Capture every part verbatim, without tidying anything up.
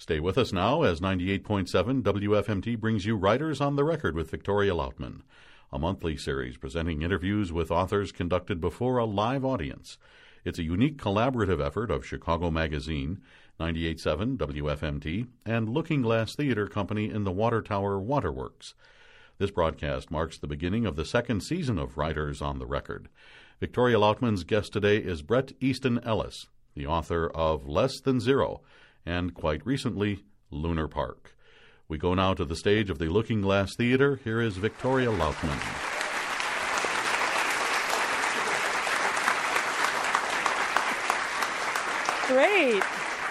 Stay with us now as ninety-eight point seven W F M T brings you Writers on the Record with Victoria Lautman, a monthly series presenting interviews with authors conducted before a live audience. It's a unique collaborative effort of Chicago Magazine, ninety-eight point seven W F M T, and Looking Glass Theater Company in the Water Tower Waterworks. This broadcast marks the beginning of the second season of Writers on the Record. Victoria Lautman's guest today is Bret Easton Ellis, the author of Less Than Zero, and quite recently, Lunar Park. We go now to the stage of the Looking Glass Theater. Here is Victoria Lautman. Great.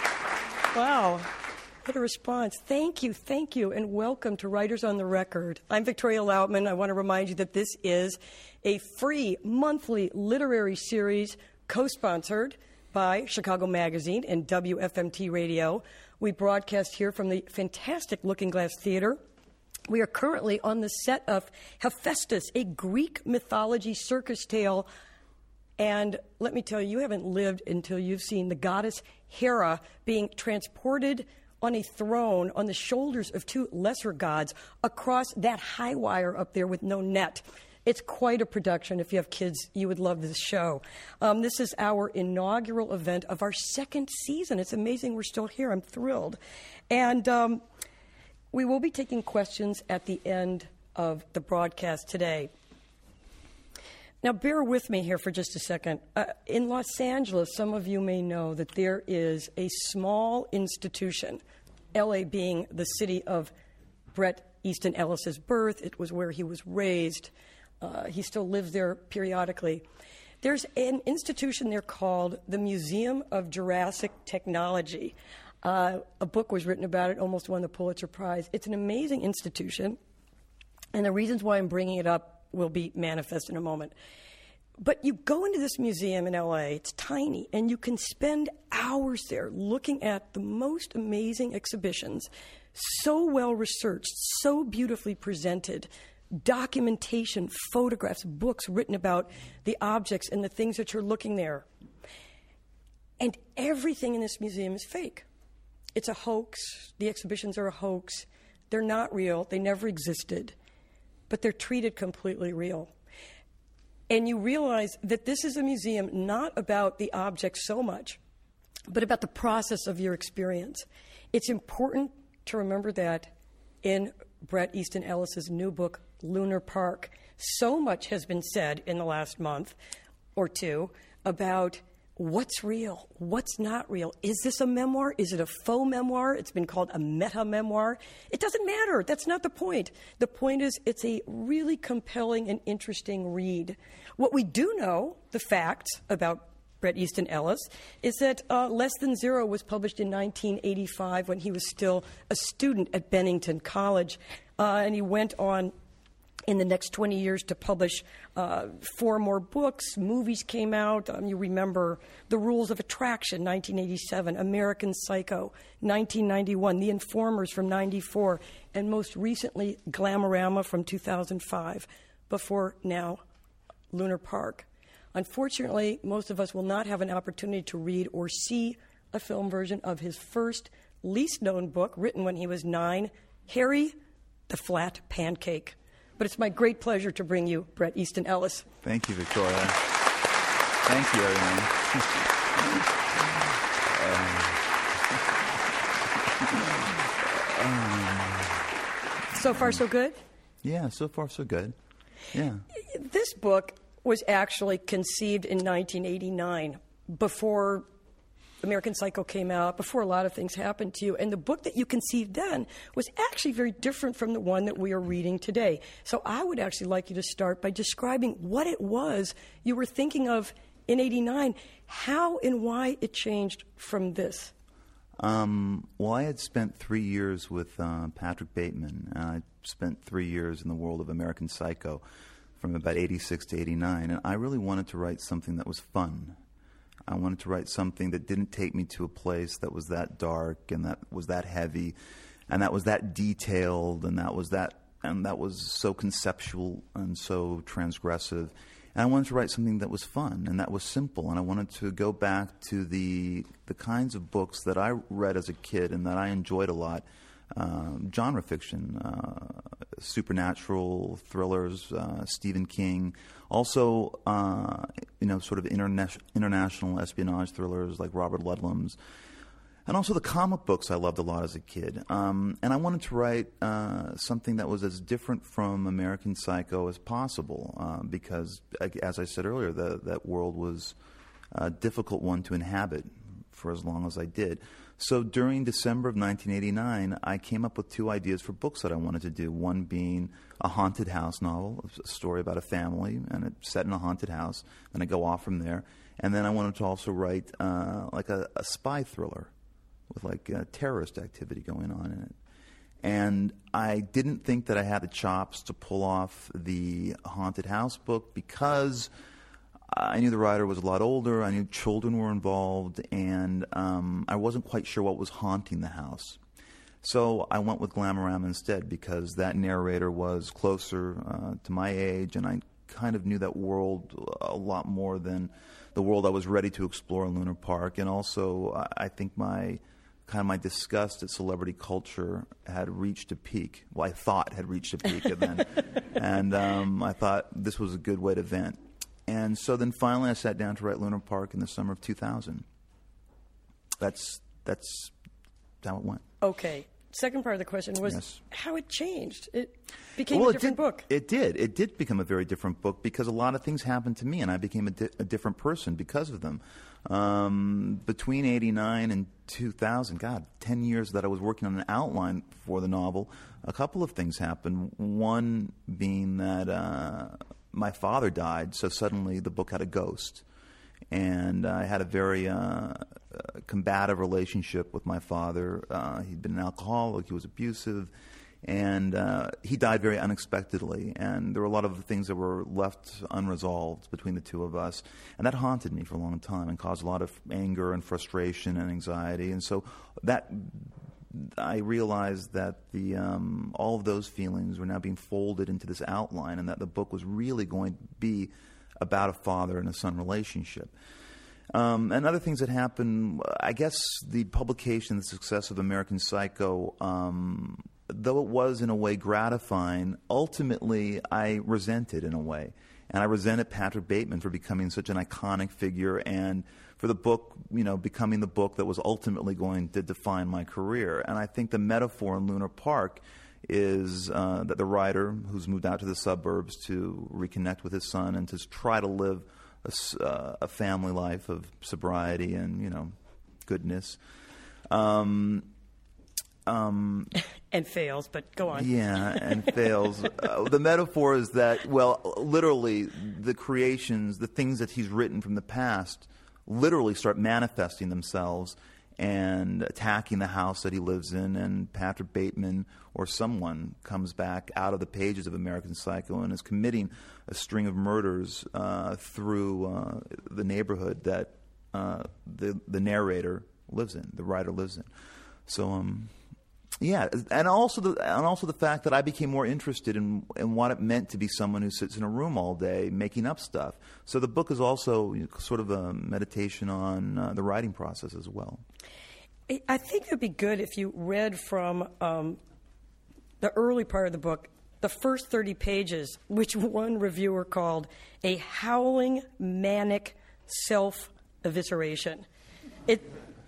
Wow. What a response. Thank you, thank you, and welcome to Writers on the Record. I'm Victoria Lautman. I want to remind you that this is a free monthly literary series co-sponsored by Chicago Magazine and W F M T Radio. We broadcast here from the fantastic Looking Glass Theater. We are currently on the set of Hephaestus, a Greek mythology circus tale. And let me tell you, you haven't lived until you've seen the goddess Hera being transported on a throne on the shoulders of two lesser gods across that high wire up there with no net. It's quite a production. If you have kids, you would love this show. Um, this is our inaugural event of our second season. It's amazing we're still here. I'm thrilled. And um, we will be taking questions at the end of the broadcast today. Now, bear with me here for just a second. Uh, in Los Angeles, some of you may know that there is a small institution, L A being the city of Bret Easton Ellis's birth. It was where he was raised. Uh, he still lives there periodically. There's an institution there called the Museum of Jurassic Technology. Uh, a book was written about it, almost won the Pulitzer Prize. It's an amazing institution, and the reasons why I'm bringing it up will be manifest in a moment. But you go into this museum in L A, it's tiny, and you can spend hours there looking at the most amazing exhibitions, so well researched, so beautifully presented, documentation, photographs, books written about the objects and the things that you're looking there. And everything in this museum is fake. It's a hoax. The exhibitions are a hoax. They're not real. They never existed. But they're treated completely real. And you realize that this is a museum not about the objects so much, but about the process of your experience. It's important to remember that in Bret Easton Ellis's new book, Lunar Park. So much has been said in the last month or two about what's real, what's not real. Is this a memoir? Is it a faux memoir? It's been called a meta-memoir. It doesn't matter. That's not the point. The point is it's a really compelling and interesting read. What we do know, the facts about Bret Easton Ellis, is that uh, Less Than Zero was published in nineteen eighty-five when he was still a student at Bennington College, uh, and he went on in the next twenty years to publish uh, four more books. Movies came out. Um, you remember The Rules of Attraction, nineteen eighty-seven, American Psycho, nineteen ninety-one, The Informers from ninety-four, and most recently, Glamorama from two thousand five, before now, Lunar Park. Unfortunately, most of us will not have an opportunity to read or see a film version of his first, least-known book, written when he was nine, Harry the Flat Pancake. But it's my great pleasure to bring you Bret Easton Ellis. Thank you, Victoria. Thank you, everyone. um, so far, so good? Yeah, so far, so good. Yeah. This book was actually conceived in nineteen eighty-nine, before American Psycho came out, before a lot of things happened to you. And the book that you conceived then was actually very different from the one that we are reading today. So I would actually like you to start by describing what it was you were thinking of in eighty-nine, how and why it changed from this. Um, well, I had spent three years with uh, Patrick Bateman. Uh, I spent three years in the world of American Psycho from about eighty-six to eighty-nine, and I really wanted to write something that was fun. I wanted to write something that didn't take me to a place that was that dark and that was that heavy and that was that detailed and that was that and that was so conceptual and so transgressive. And I wanted to write something that was fun and that was simple. And I wanted to go back to the the kinds of books that I read as a kid and that I enjoyed a lot. Um, genre fiction, uh, supernatural thrillers, uh, Stephen King. Also, uh, you know, sort of interna- international espionage thrillers like Robert Ludlum's. And also the comic books I loved a lot as a kid. Um, and I wanted to write uh, something that was as different from American Psycho as possible uh, because, as I said earlier, the, that world was a difficult one to inhabit for as long as I did. So during December of nineteen eighty-nine, I came up with two ideas for books that I wanted to do, one being a haunted house novel, a story about a family, and it's set in a haunted house, and I go off from there. And then I wanted to also write uh, like a, a spy thriller with like uh, terrorist activity going on in it. And I didn't think that I had the chops to pull off the haunted house book because I knew the writer was a lot older, I knew children were involved, and um, I wasn't quite sure what was haunting the house. So I went with Glamorama instead because that narrator was closer uh, to my age, and I kind of knew that world a lot more than the world I was ready to explore in Lunar Park. And also, I think my kind of my disgust at celebrity culture had reached a peak. Well, I thought had reached a peak, and then, and um, I thought this was a good way to vent. And so then finally I sat down to write Lunar Park in the summer of two thousand. That's that's how it went. Okay. Second part of the question was yes. how it changed. It became well, a different it did, book. It did. It did become a very different book because a lot of things happened to me, and I became a, di- a different person because of them. Um, between eighty-nine and two thousand, God, ten years that I was working on an outline for the novel, a couple of things happened. One being that uh, my father died, so suddenly the book had a ghost. And I had a very uh, uh, combative relationship with my father. Uh, he'd been an alcoholic, he was abusive, and uh, he died very unexpectedly. And there were a lot of things that were left unresolved between the two of us. And that haunted me for a long time and caused a lot of anger and frustration and anxiety. And so that I realized that the um, all of those feelings were now being folded into this outline, and that the book was really going to be about a father and a son relationship. Um, and other things that happened, I guess the publication, the success of American Psycho, um, though it was in a way gratifying, ultimately I resented in a way. And I resented Patrick Bateman for becoming such an iconic figure and for the book, you know, becoming the book that was ultimately going to define my career. And I think the metaphor in Lunar Park is uh, that the writer who's moved out to the suburbs to reconnect with his son and to try to live a, uh, a family life of sobriety and, you know, goodness. Um, um, and fails, but go on. Yeah, and fails. Uh, the metaphor is that, well, literally the creations, the things that he's written from the past literally start manifesting themselves and attacking the house that he lives in, and Patrick Bateman or someone comes back out of the pages of American Psycho and is committing a string of murders uh, through uh, the neighborhood that uh, the the narrator lives in, the writer lives in. So, um, yeah, and also the and also the fact that I became more interested in in what it meant to be someone who sits in a room all day making up stuff. So the book is also you know, sort of a meditation on uh, the writing process as well. I think it would be good if you read from um, the early part of the book, the first thirty pages, which one reviewer called a howling, manic self-evisceration. It,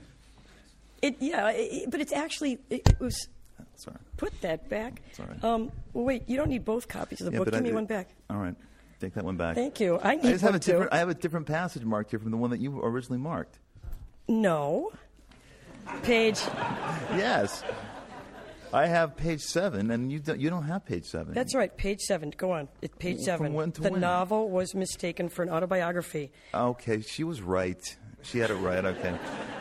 it, yeah, it, but it's actually, it, it was, Sorry. Put that back. Sorry. Um, wait, you don't need both copies of the yeah, book. Give I, me one back. All right. Take that one back. Thank you. I need I just one have a too. different, I have a different passage marked here from the one that you originally marked. No. Page. Yes. I have page seven, and you don't, you don't have page seven. That's right, page seven. Go on. It's page From seven. when to the when? novel was mistaken for an autobiography. Okay, she was right. She had it right, okay.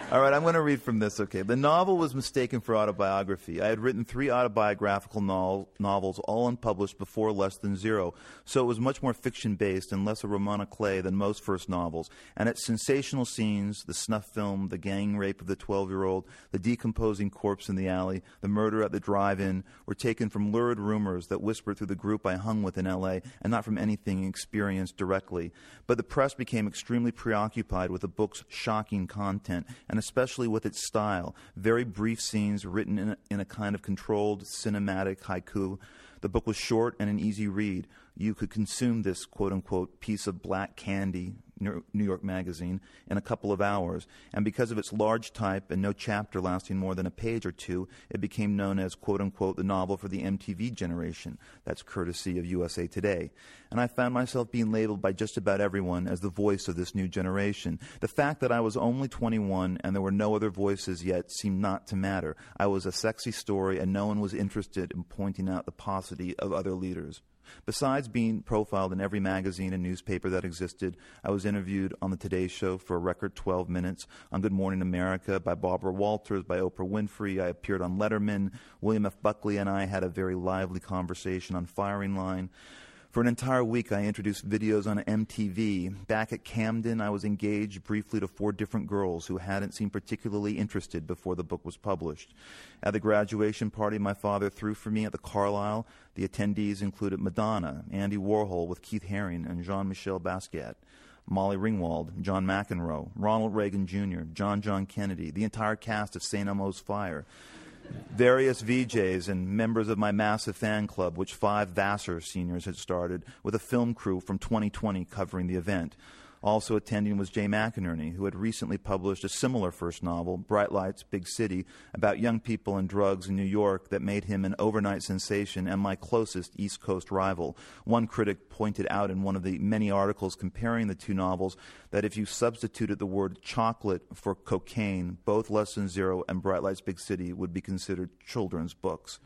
All right, I'm going to read from this, okay. The novel was mistaken for autobiography. I had written three autobiographical no- novels, all unpublished before Less Than Zero, so it was much more fiction-based and less a roman à clef than most first novels. And its sensational scenes, the snuff film, the gang rape of the twelve-year-old, the decomposing corpse in the alley, the murder at the drive-in, were taken from lurid rumors that whispered through the group I hung with in L A, and not from anything experienced directly. But the press became extremely preoccupied with the book's shocking content, and especially with its style, very brief scenes written in a, in a kind of controlled cinematic haiku. The book was short and an easy read. You could consume this quote-unquote piece of black candy, New York Magazine, in a couple of hours. And because of its large type and no chapter lasting more than a page or two, it became known as quote-unquote the novel for the M T V generation. That's courtesy of U S A Today. And I found myself being labeled by just about everyone as the voice of this new generation. The fact that I was only twenty-one and there were no other voices yet seemed not to matter. I was a sexy story and no one was interested in pointing out the paucity of other leaders. Besides being profiled in every magazine and newspaper that existed, I was interviewed on the Today Show for a record twelve minutes, on Good Morning America by Barbara Walters, by Oprah Winfrey. I appeared on Letterman. William F. Buckley and I had a very lively conversation on Firing Line. For an entire week, I introduced videos on M T V. Back at Camden, I was engaged briefly to four different girls who hadn't seemed particularly interested before the book was published. At the graduation party my father threw for me at the Carlisle, the attendees included Madonna, Andy Warhol with Keith Haring and Jean-Michel Basquiat, Molly Ringwald, John McEnroe, Ronald Reagan Junior, John John Kennedy, the entire cast of Saint Elmo's Fire, various V Js and members of my massive fan club, which five Vassar seniors had started, with a film crew from twenty twenty covering the event. Also attending was Jay McInerney, who had recently published a similar first novel, Bright Lights, Big City, about young people and drugs in New York that made him an overnight sensation and my closest East Coast rival. One critic pointed out in one of the many articles comparing the two novels that if you substituted the word chocolate for cocaine, both Less Than Zero and Bright Lights, Big City would be considered children's books.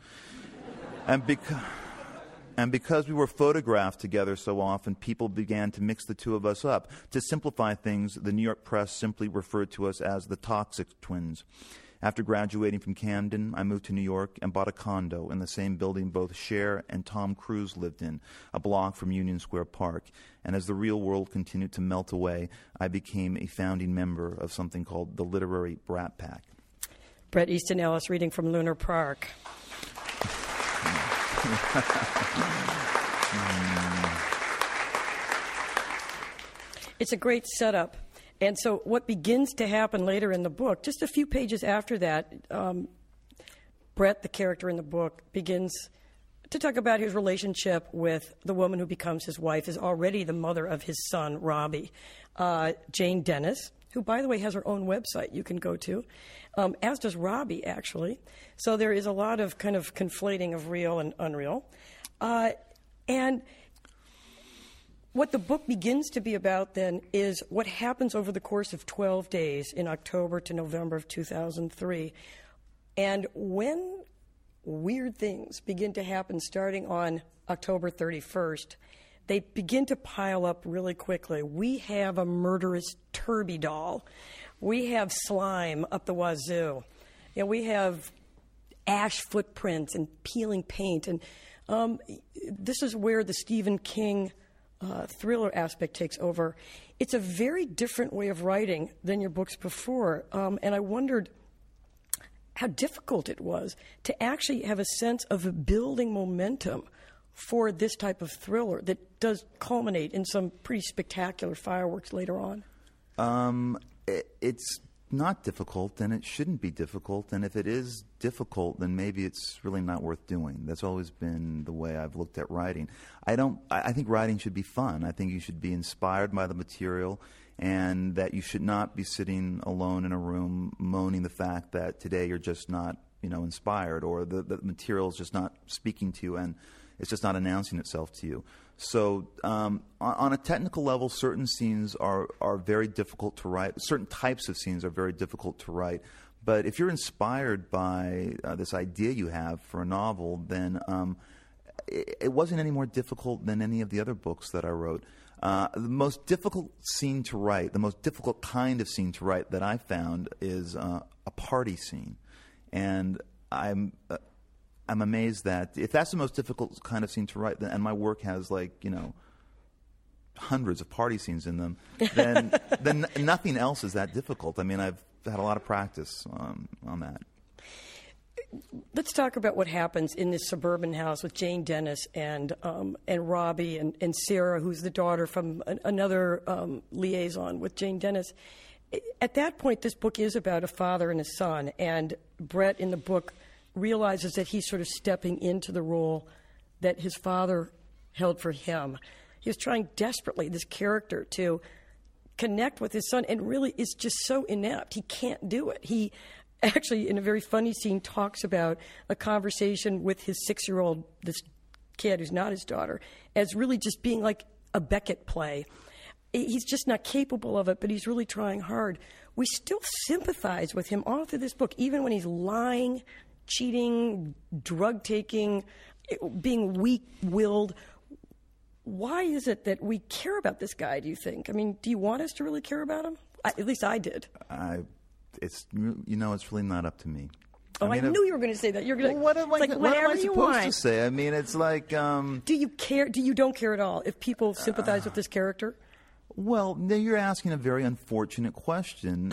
And because... And because we were photographed together so often, people began to mix the two of us up. To simplify things, the New York press simply referred to us as the Toxic Twins. After graduating from Camden, I moved to New York and bought a condo in the same building both Cher and Tom Cruise lived in, a block from Union Square Park. And as the real world continued to melt away, I became a founding member of something called the Literary Brat Pack. Bret Easton Ellis reading from Lunar Park. It's a great setup. And so what begins to happen later in the book, just a few pages after that, um, Bret, the character in the book, begins to talk about his relationship with the woman who becomes his wife, is already the mother of his son, Robbie, uh, Jane Dennis, who, by the way, has her own website you can go to, um, as does Robbie, actually. So there is a lot of kind of conflating of real and unreal. Uh, and what the book begins to be about then is what happens over the course of twelve days in October to November of two thousand three. And when weird things begin to happen starting on October thirty-first, they begin to pile up really quickly. We have a murderous Turby doll. We have slime up the wazoo. You know, we have ash footprints and peeling paint. And um, this is where the Stephen King uh, thriller aspect takes over. It's a very different way of writing than your books before. Um, and I wondered how difficult it was to actually have a sense of building momentum for this type of thriller that does culminate in some pretty spectacular fireworks later on. Um, it, it's not difficult, and it shouldn't be difficult. And if it is difficult, then maybe it's really not worth doing. That's always been the way I've looked at writing. I don't. I, I think writing should be fun. I think you should be inspired by the material, and that you should not be sitting alone in a room moaning the fact that today you're just not, you know, inspired, or the, the material is just not speaking to you, and it's just not announcing itself to you. So um, on, on a technical level, certain scenes are, are very difficult to write. Certain types of scenes are very difficult to write. But if you're inspired by uh, this idea you have for a novel, then um, it, it wasn't any more difficult than any of the other books that I wrote. Uh, the most difficult scene to write, the most difficult kind of scene to write that I found is uh, a party scene. And I'm uh, I'm amazed that if that's the most difficult kind of scene to write, then, and my work has like, you know, hundreds of party scenes in them, then then nothing else is that difficult. I mean, I've had a lot of practice on, on that. Let's talk about what happens in this suburban house with Jane Dennis and um, and Robbie and, and Sarah, who's the daughter from an, another um, liaison with Jane Dennis. At that point, this book is about a father and a son, and Brett in the book realizes that he's sort of stepping into the role that his father held for him. He was trying desperately, this character, to connect with his son, and really is just so inept. He can't do it. He actually, in a very funny scene, talks about a conversation with his six-year-old, this kid who's not his daughter, as really just being like a Beckett play. He's just not capable of it, but he's really trying hard. We still sympathize with him all through this book, even when he's lying, cheating, drug-taking, being weak-willed. Why is it that we care about this guy, do you think? I mean, do you want us to really care about him? I, at least I did. I, it's you know, it's really not up to me. Oh, I, mean, I knew if, you were going to say that. You're going well, what am I, like what whatever am I you supposed want. to say? I mean, it's like. Um, do you care? Do you don't care at all if people sympathize uh, with this character? Well, now you're asking a very unfortunate question,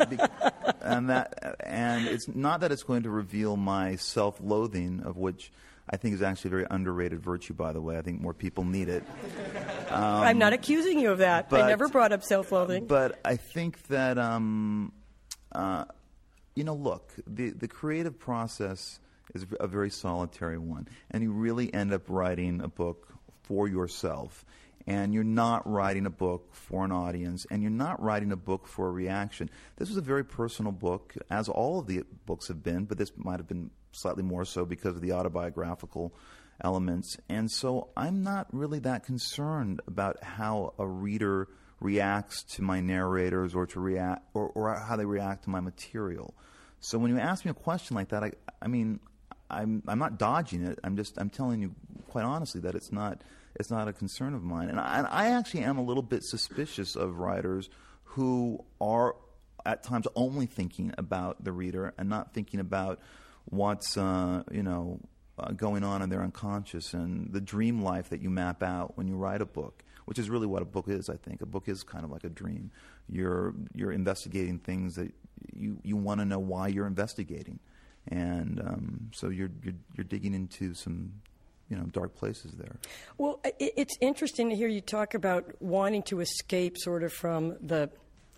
and that, and it's not that it's going to reveal my self-loathing, of which I think is actually a very underrated virtue. By the way, I think more people need it. Um, I'm not accusing you of that. But, I never brought up self-loathing. But I think that, um, uh, you know, look, the the creative process is a very solitary one, and you really end up writing a book for yourself. And you're not writing a book for an audience, and you're not writing a book for a reaction. This was a very personal book, as all of the books have been, but this might have been slightly more so because of the autobiographical elements. And so I'm not really that concerned about how a reader reacts to my narrators or to react or, or how they react to my material. So when you ask me a question like that, I, I mean, I'm I'm not dodging it. I'm just I'm telling you quite honestly that it's not. It's not a concern of mine. And I, and I actually am a little bit suspicious of writers who are at times only thinking about the reader and not thinking about what's uh, you know uh, going on in their unconscious and the dream life that you map out when you write a book, which is really what a book is, I think. A book is kind of like a dream. You're you're investigating things that you, you want to know why you're investigating. And um, so you're, you're you're digging into some you know, dark places there. Well, it's interesting to hear you talk about wanting to escape sort of from the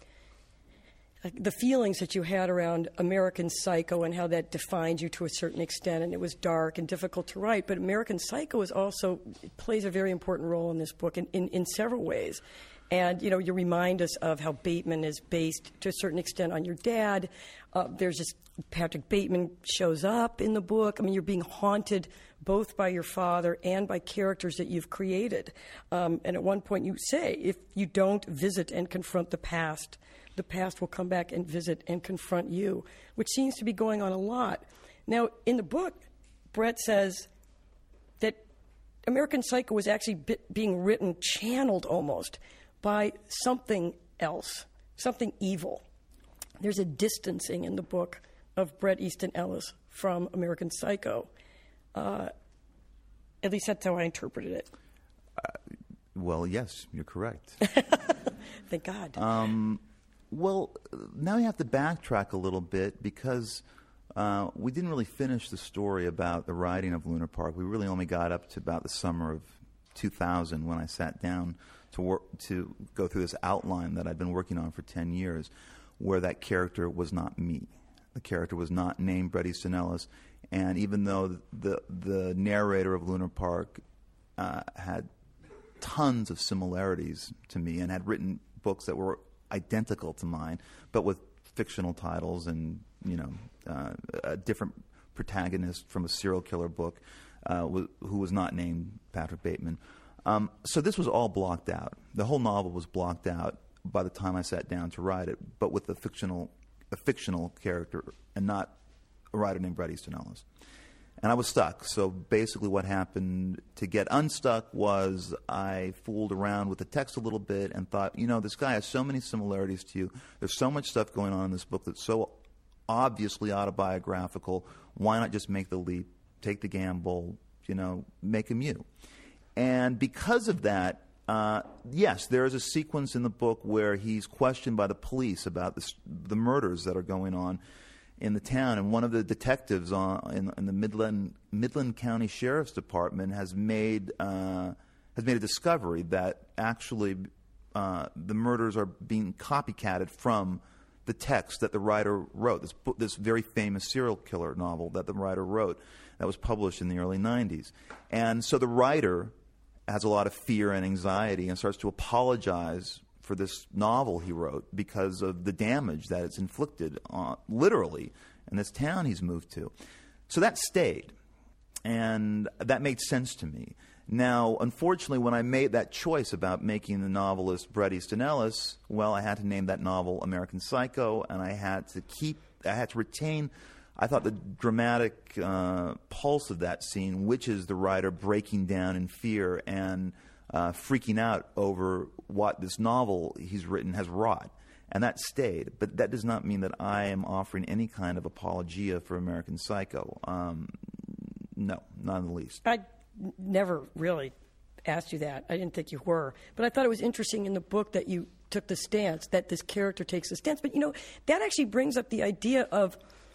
the feelings that you had around American Psycho and how that defined you to a certain extent, and it was dark and difficult to write. But American Psycho is also plays a very important role in this book in, in, in several ways. And, you know, you remind us of how Bateman is based to a certain extent on your dad. Uh, there's just Patrick Bateman shows up in the book. I mean, you're being haunted both by your father and by characters that you've created. Um, and at one point you say, if you don't visit and confront the past, the past will come back and visit and confront you, which seems to be going on a lot. Now, in the book, Brett says that American Psycho was actually bi- being written, channeled almost, by something else, something evil. There's a distancing in the book of Bret Easton Ellis from American Psycho. Uh, at least that's how I interpreted it. Uh, well, yes, you're correct. Thank God. Um, well, now you have to backtrack a little bit because uh, we didn't really finish the story about the writing of Lunar Park. We really only got up to about the summer of two thousand when I sat down to work to go through this outline that I'd been working on for ten years, where that character was not me. The character was not named Bret Easton Ellis, and even though the the narrator of Lunar Park uh, had tons of similarities to me and had written books that were identical to mine, but with fictional titles and you know uh, a different protagonist from a serial killer book uh, w- who was not named Patrick Bateman. Um, so this was all blocked out. The whole novel was blocked out by the time I sat down to write it, but with a fictional, a fictional character and not a writer named Bret Easton Ellis. And I was stuck. So basically what happened to get unstuck was I fooled around with the text a little bit and thought, you know, this guy has so many similarities to you. There's so much stuff going on in this book that's so obviously autobiographical. Why not just make the leap, take the gamble, you know, make him you? And because of that, uh, yes, there is a sequence in the book where he's questioned by the police about this, the murders that are going on in the town, and one of the detectives on, in, in the Midland Midland County Sheriff's Department has made uh, has made a discovery that actually uh, the murders are being copycatted from the text that the writer wrote. This book, this very famous serial killer novel that the writer wrote, that was published in the early nineties, and so the writer has a lot of fear and anxiety and starts to apologize for this novel he wrote because of the damage that it's inflicted, uh, literally, in this town he's moved to. So that stayed, and that made sense to me. Now, unfortunately, when I made that choice about making the novelist Bret Easton Ellis, well, I had to name that novel American Psycho, and I had to keep, I had to retain, I thought, the dramatic uh, pulse of that scene, which is the writer breaking down in fear and Uh, freaking out over what this novel he's written has wrought. And that stayed. But that does not mean that I am offering any kind of apologia for American Psycho. Um, no, not in the least. I n- never really asked you that. I didn't think you were. But I thought it was interesting in the book that you took the stance, that this character takes the stance. But, you know, that actually brings up the idea of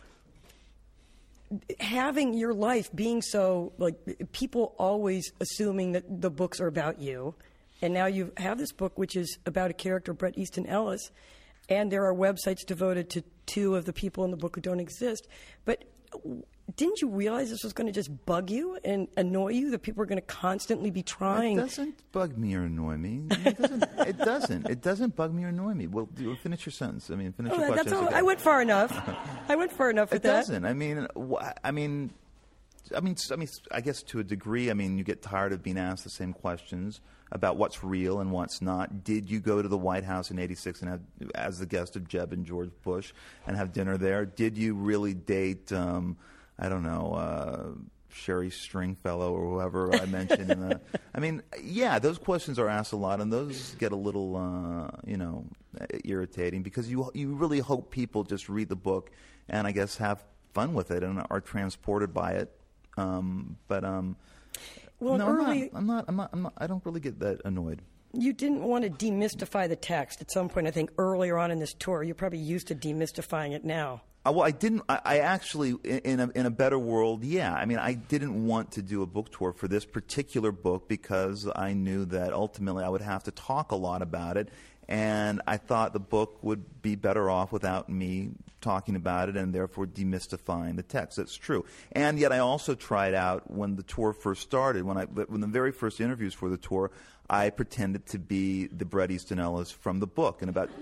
having your life being so, like, people always assuming that the books are about you, and now you have this book which is about a character, Bret Easton Ellis, and there are websites devoted to two of the people in the book who don't exist. But didn't you realize this was going to just bug you and annoy you, that people are going to constantly be trying? It doesn't bug me or annoy me. It doesn't. It doesn't. It doesn't bug me or annoy me. Well, do- finish your sentence. I mean, finish Oh, your that's question. all. I went far enough. I went far enough with It that. doesn't. I mean, wh- I mean, I mean, I mean, I guess to a degree. I mean, you get tired of being asked the same questions about what's real and what's not. Did you go to the White House in eighty-six and have, as the guest of Jeb and George Bush, and have dinner there? Did you really date? Um, I don't know, uh, Sherry Stringfellow or whoever I mentioned. in the, I mean, yeah, those questions are asked a lot, and those get a little, uh, you know, irritating because you you really hope people just read the book and I guess have fun with it and are transported by it. Um, but um, Well, no, early, I'm not, I'm not. I'm not. I'm not. I don't really get that annoyed. You didn't want to demystify the text at some point, I think, earlier on in this tour. You're probably used to demystifying it now. Uh, well, I didn't. I, I actually, in, in a in a better world, yeah. I mean, I didn't want to do a book tour for this particular book because I knew that ultimately I would have to talk a lot about it, and I thought the book would be better off without me talking about it, and therefore demystifying the text. That's true. And yet, I also tried out when the tour first started. When I when the very first interviews for the tour, I pretended to be the Bret Easton Ellis from the book, and about.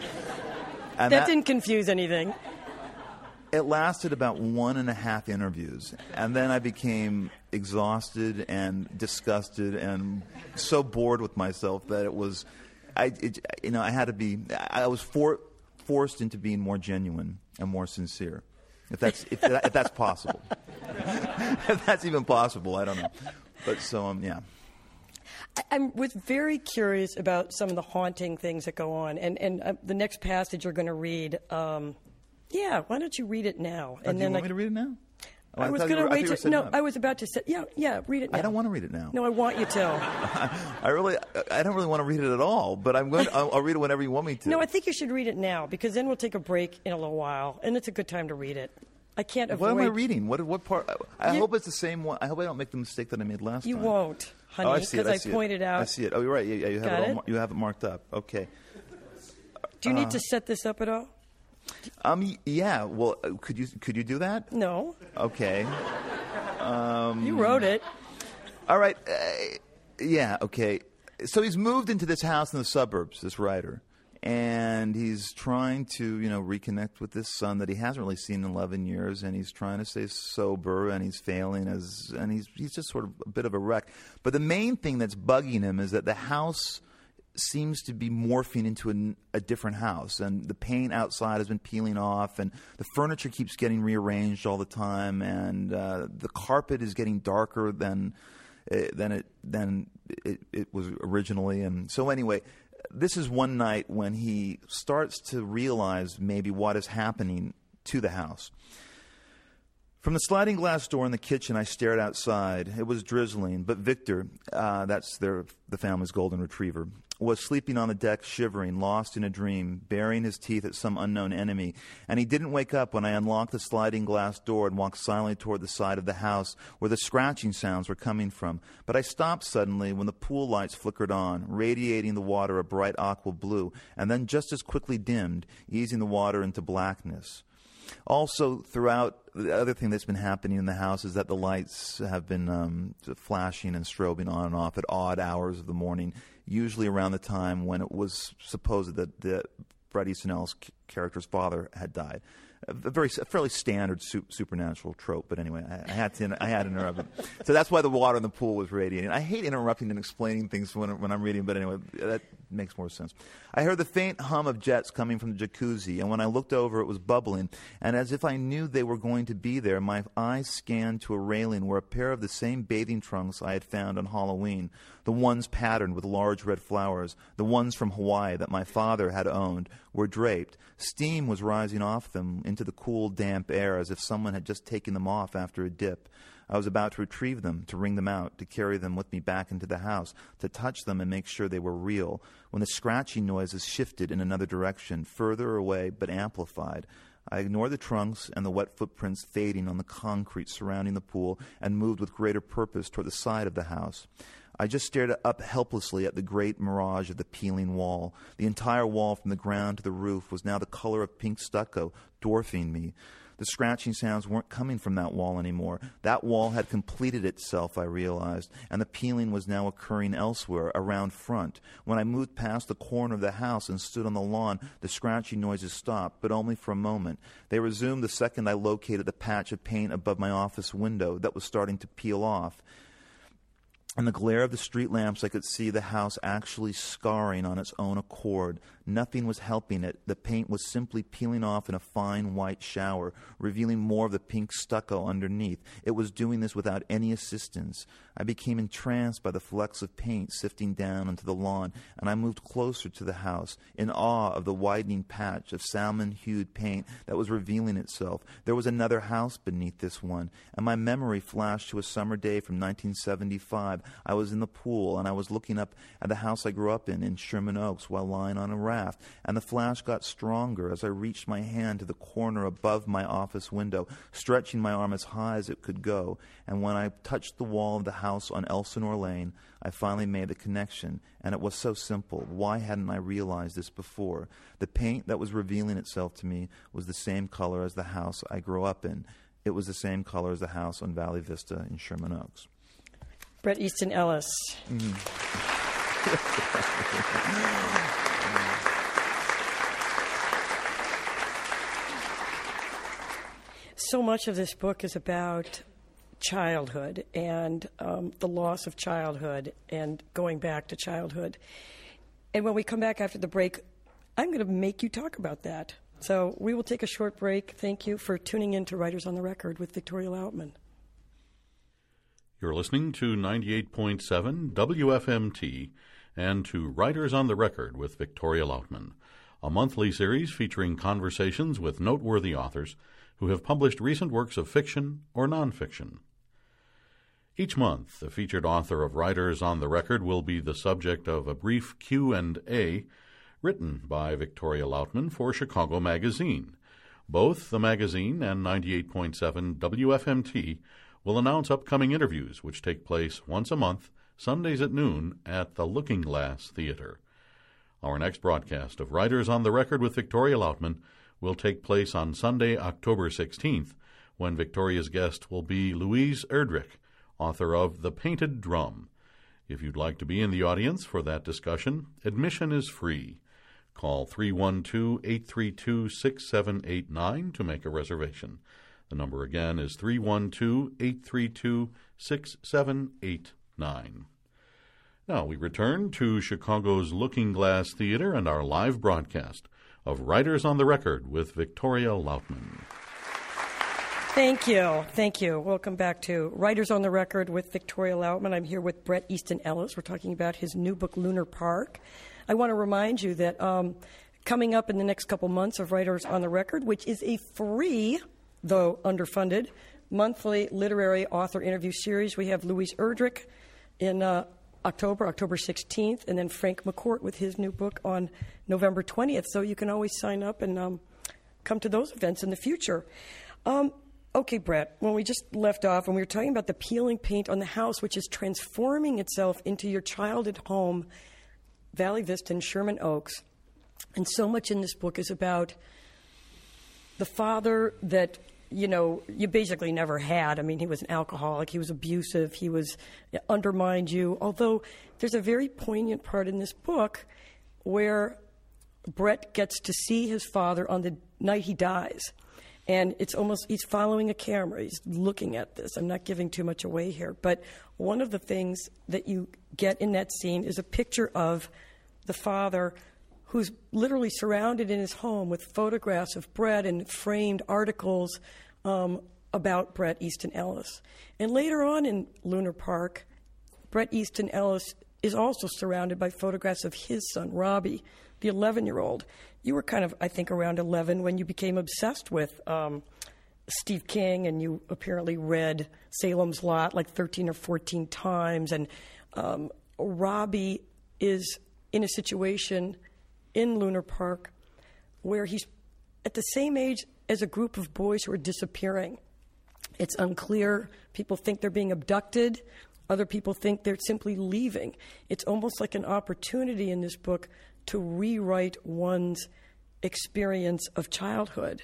And that, that didn't confuse anything. It lasted about one and a half interviews, and then I became exhausted and disgusted and so bored with myself that it was, I, it, you know, I had to be, I was for, forced into being more genuine and more sincere, if that's if, that, if that's possible, if that's even possible, I don't know, but so um, yeah. I was very curious about some of the haunting things that go on, and and uh, the next passage you're going to read. Um, Yeah, why don't you read it now? And oh, do you then want I, me to read it now? Oh, I, I was thought going you to were- I read thought you were it. setting No, up. I was about to say. Yeah, yeah, read it now. I don't want to read it now. No, I want you to. I really, I don't really want to read it at all. But I'm going. To, I'll, I'll read it whenever you want me to. No, I think you should read it now because then we'll take a break in a little while, and it's a good time to read it. I can't avoid. What am I reading? What what part? I You- hope it's the same one. I hope I don't make the mistake that I made last You time. won't, honey, Oh, I see it. because I, see pointed it. out. I see it. Oh, you're right. Yeah, yeah, you have Got it. All, it? mar- you have it marked up. Okay. Do you uh, need to set this up at all? Um. y- Yeah. Well, uh, could you could you do that? No, Okay. you wrote it. All right. Uh, yeah. Okay. So he's moved into this house in the suburbs. This writer. And he's trying to, you know, reconnect with this son that he hasn't really seen in eleven years, and he's trying to stay sober, and he's failing, as, and he's he's just sort of a bit of a wreck. But the main thing that's bugging him is that the house seems to be morphing into a, a different house, and the paint outside has been peeling off, and the furniture keeps getting rearranged all the time, and uh, the carpet is getting darker than uh, than it than it, it was originally. And so anyway, this is one night when he starts to realize maybe what is happening to the house. From the sliding glass door in the kitchen, I stared outside. It was drizzling, but Victor, uh, that's their, the family's golden retriever, was sleeping on the deck, shivering, lost in a dream, baring his teeth at some unknown enemy. And he didn't wake up when I unlocked the sliding glass door and walked silently toward the side of the house where the scratching sounds were coming from. But I stopped suddenly when the pool lights flickered on, radiating the water a bright aqua blue, and then just as quickly dimmed, easing the water into blackness. Also, throughout, the other thing that's been happening in the house is that the lights have been um, flashing and strobing on and off at odd hours of the morning, usually around the time when it was supposed that the Bret Easton Ellis character's father had died. A very a fairly standard su- supernatural trope, but anyway, I, I had to I had to interrupt it. So that's why the water in the pool was radiating. I hate interrupting and explaining things when when I'm reading, but anyway, that makes more sense. I heard the faint hum of jets coming from the jacuzzi, and when I looked over, it was bubbling. And as if I knew they were going to be there, my eyes scanned to a railing where a pair of the same bathing trunks I had found on Halloween, the ones patterned with large red flowers, the ones from Hawaii that my father had owned, were draped. Steam was rising off them into the cool, damp air as if someone had just taken them off after a dip. I was about to retrieve them, to wring them out, to carry them with me back into the house, to touch them and make sure they were real, when the scratching noises shifted in another direction, further away but amplified. I ignored the trunks and the wet footprints fading on the concrete surrounding the pool and moved with greater purpose toward the side of the house. I just stared up helplessly at the great mirage of the peeling wall. The entire wall from the ground to the roof was now the color of pink stucco, dwarfing me. The scratching sounds weren't coming from that wall anymore. That wall had completed itself, I realized, and the peeling was now occurring elsewhere, around front. When I moved past the corner of the house and stood on the lawn, the scratching noises stopped, but only for a moment. They resumed the second I located the patch of paint above my office window that was starting to peel off. In the glare of the street lamps, I could see the house actually scarring on its own accord. Nothing was helping it. The paint was simply peeling off in a fine white shower, revealing more of the pink stucco underneath. It was doing this without any assistance. I became entranced by the flecks of paint sifting down onto the lawn, and I moved closer to the house, in awe of the widening patch of salmon-hued paint that was revealing itself. There was another house beneath this one, and my memory flashed to a summer day from nineteen seventy-five. I was in the pool, and I was looking up at the house I grew up in, in Sherman Oaks, while lying on a raft, and the flash got stronger as I reached my hand to the corner above my office window, stretching my arm as high as it could go, and when I touched the wall of the house on Elsinore Lane, I finally made the connection, and it was so simple. Why hadn't I realized this before? The paint that was revealing itself to me was the same color as the house I grew up in. It was the same color as the house on Valley Vista in Sherman Oaks. Bret Easton Ellis. Mm. So much of this book is about childhood and um, the loss of childhood and going back to childhood. And when we come back after the break, I'm going to make you talk about that. So we will take a short break. Thank you for tuning in to Writers on the Record with Victoria Lautman. You're listening to ninety-eight point seven W F M T and to Writers on the Record with Victoria Lautman, a monthly series featuring conversations with noteworthy authors who have published recent works of fiction or nonfiction. Each month, the featured author of Writers on the Record will be the subject of a brief Q and A written by Victoria Lautman for Chicago Magazine. Both the magazine and ninety-eight point seven W F M T will announce upcoming interviews, which take place once a month, Sundays at noon, at the Looking Glass Theater. Our next broadcast of Writers on the Record with Victoria Lautman will take place on Sunday, October sixteenth, when Victoria's guest will be Louise Erdrich, author of The Painted Drum. If you'd like to be in the audience for that discussion, admission is free. Call three one two, eight three two, six seven eight nine to make a reservation. The number again is three one two, eight three two, six seven eight nine. Now we return to Chicago's Looking Glass Theater and our live broadcast of Writers on the Record with Victoria Lautman. Thank you. Thank you. Welcome back to Writers on the Record with Victoria Lautman. I'm here with Bret Easton Ellis. We're talking about his new book, Lunar Park. I want to remind you that um, coming up in the next couple months of Writers on the Record, which is a free, though underfunded, monthly literary author interview series, we have Louise Erdrich in uh, October, October sixteenth, and then Frank McCourt with his new book on November twentieth. So you can always sign up and um, come to those events in the future. Um, okay, Bret, when we just left off and we were talking about the peeling paint on the house, which is transforming itself into your childhood home, Valley Vista in Sherman Oaks. And so much in this book is about the father that, you know, you basically never had. I mean, he was an alcoholic. He was abusive. He was undermined you. Although there's a very poignant part in this book where Bret gets to see his father on the night he dies. And it's almost, he's following a camera. He's looking at this. I'm not giving too much away here. But one of the things that you get in that scene is a picture of the father who's literally surrounded in his home with photographs of Bret and framed articles um, about Bret Easton Ellis. And later on in Lunar Park, Bret Easton Ellis is also surrounded by photographs of his son, Robbie, the eleven-year-old. You were kind of, I think, around eleven when you became obsessed with um, Steve King, and you apparently read Salem's Lot like thirteen or fourteen times. And um, Robbie is in a situation in Lunar Park where he's at the same age as a group of boys who are disappearing. It's unclear. People think they're being abducted. Other people think they're simply leaving. It's almost like an opportunity in this book to rewrite one's experience of childhood.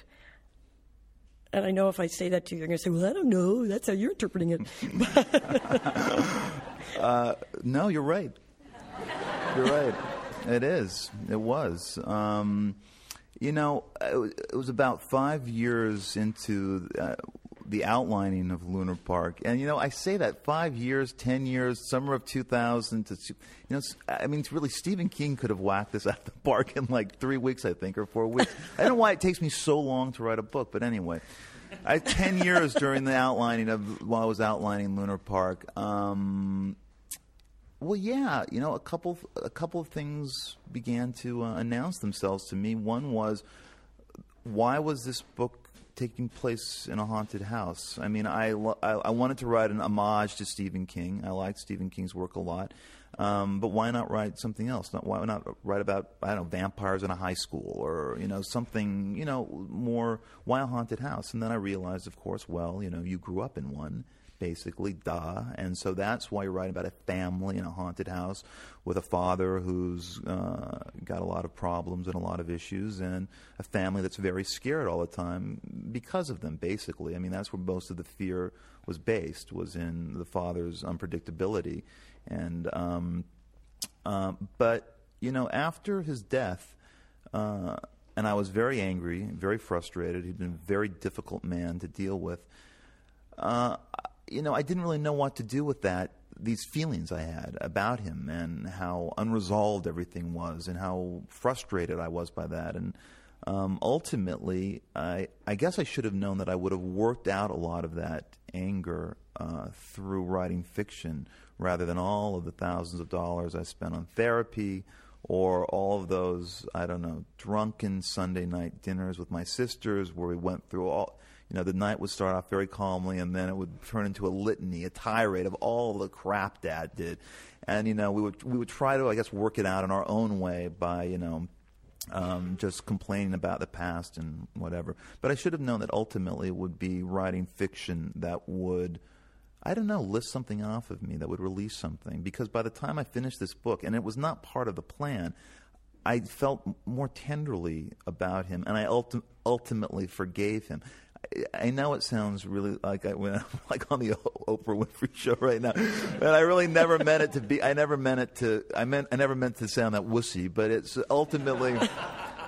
And I know if I say that to you, you're going to say, well, I don't know. That's how you're interpreting it. uh, no, you're right. You're right. It is. It was. Um, you know, it was about five years into uh, the outlining of Lunar Park. And, you know, I say that five years, ten years, summer of two thousand. To, you know, I mean, it's really, Stephen King could have whacked this out of the park in like three weeks, I think, or four weeks. I don't know why it takes me so long to write a book, but anyway. I had ten years during the outlining of, while I was outlining Lunar Park. Um, well, yeah, you know, a couple, a couple of things began to uh, announce themselves to me. One was, why was this book taking place in a haunted house? I mean, I, I, I wanted to write an homage to Stephen King. I liked Stephen King's work a lot. Um, but why not write something else? Not, why not write about, I don't know, vampires in a high school, or, you know, something, you know, more, why a haunted house? And then I realized, of course, well, you know, you grew up in one, basically, duh. And so that's why you're writing about a family in a haunted house with a father who's uh, got a lot of problems and a lot of issues, and a family that's very scared all the time because of them, basically. I mean, that's where most of the fear was based, was in the father's unpredictability. And um, uh, but, you know, after his death, uh, and I was very angry, very frustrated. He'd been a very difficult man to deal with. Uh, you know, I didn't really know what to do with that, these feelings I had about him, and how unresolved everything was, and how frustrated I was by that. And um, ultimately, I, I guess I should have known that I would have worked out a lot of that anger uh, through writing fiction, rather than all of the thousands of dollars I spent on therapy, or all of those, I don't know, drunken Sunday night dinners with my sisters where we went through all, you know, the night would start off very calmly, and then it would turn into a litany, a tirade of all the crap Dad did. And, you know, we would we would try to, I guess, work it out in our own way by, you know, um, just complaining about the past and whatever. But I should have known that ultimately it would be writing fiction that would, I don't know, lift something off of me, that would release something. Because by the time I finished this book, and it was not part of the plan, I felt more tenderly about him, and I ulti- ultimately forgave him. I know it sounds really like I, when I'm like on the Oprah Winfrey show right now, but I really never meant it to be. I never meant it to. I meant. I never meant to sound that wussy. But it's ultimately.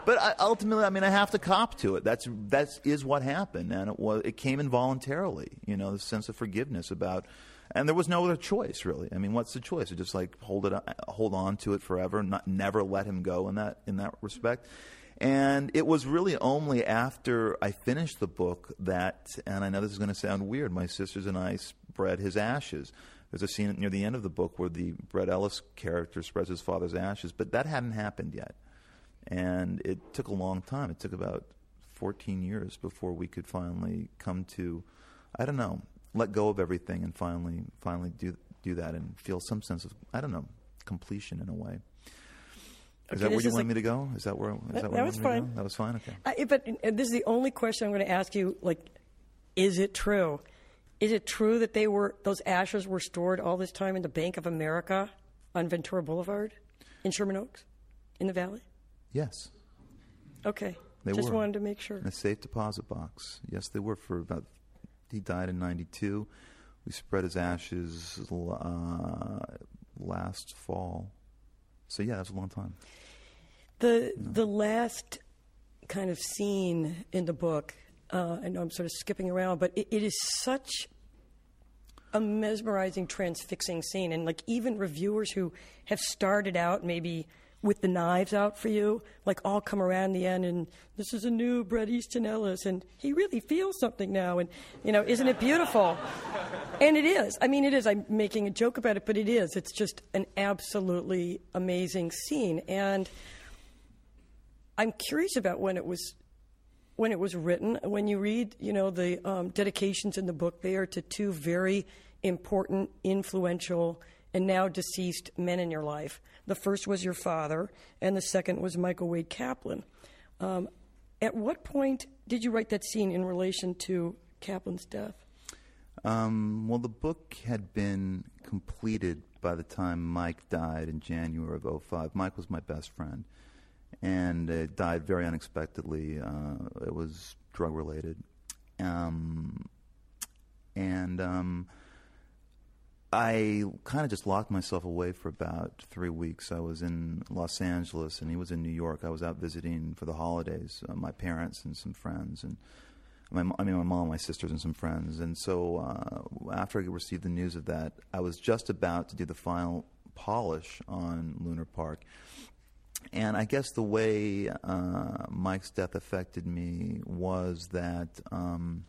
but I, ultimately, I mean, I have to cop to it. That's that's is what happened, and it was it came involuntarily. You know, the sense of forgiveness about, and there was no other choice really. I mean, what's the choice? You just like hold it, hold on to it forever, not never let him go in that in that respect. And it was really only after I finished the book that, and I know this is going to sound weird, my sisters and I spread his ashes. There's a scene near the end of the book where the Brett Ellis character spreads his father's ashes, but that hadn't happened yet. And it took a long time. It took about fourteen years before we could finally come to, I don't know, let go of everything and finally finally do do that and feel some sense of, I don't know, completion in a way. Is okay, that where you wanted like, me to go? Is that where? Is that, that, where that was you wanted me to fine. go? That was fine. Okay. Uh, but uh, this is the only question I'm going to ask you. Like, is it true? Is it true that they were those ashes were stored all this time in the Bank of America on Ventura Boulevard in Sherman Oaks, in the Valley? Yes. Okay. They Just were. wanted to make sure. In a safe deposit box. Yes, they were for about. He died in ninety-two. We spread his ashes uh, last fall. So yeah, that was a long time. The the last kind of scene in the book, uh, I know I'm sort of skipping around, but it, it is such a mesmerizing, transfixing scene. And like even reviewers who have started out maybe with the knives out for you, like all come around the end and this is a new Bret Easton Ellis and he really feels something now. And, you know, isn't it beautiful? And it is. I mean, it is. I'm making a joke about it, but it is. It's just an absolutely amazing scene. And I'm curious about when it was when it was written. When you read, you know, the um, dedications in the book, they are to two very important, influential, and now deceased men in your life. The first was your father, and the second was Michael Wade Kaplan. Um, at what point did you write that scene in relation to Kaplan's death? Um, well, the book had been completed by the time Mike died in January of oh five. Mike was my best friend, and it died very unexpectedly. Uh, it was drug-related. Um, and um, I kind of just locked myself away for about three weeks. I was in Los Angeles, and he was in New York. I was out visiting for the holidays, uh, my parents and some friends, and my, I mean, my mom, my sisters, and some friends. And so uh, after I received the news of that, I was just about to do the final polish on Lunar Park. And I guess the way uh, Mike's death affected me was that, um,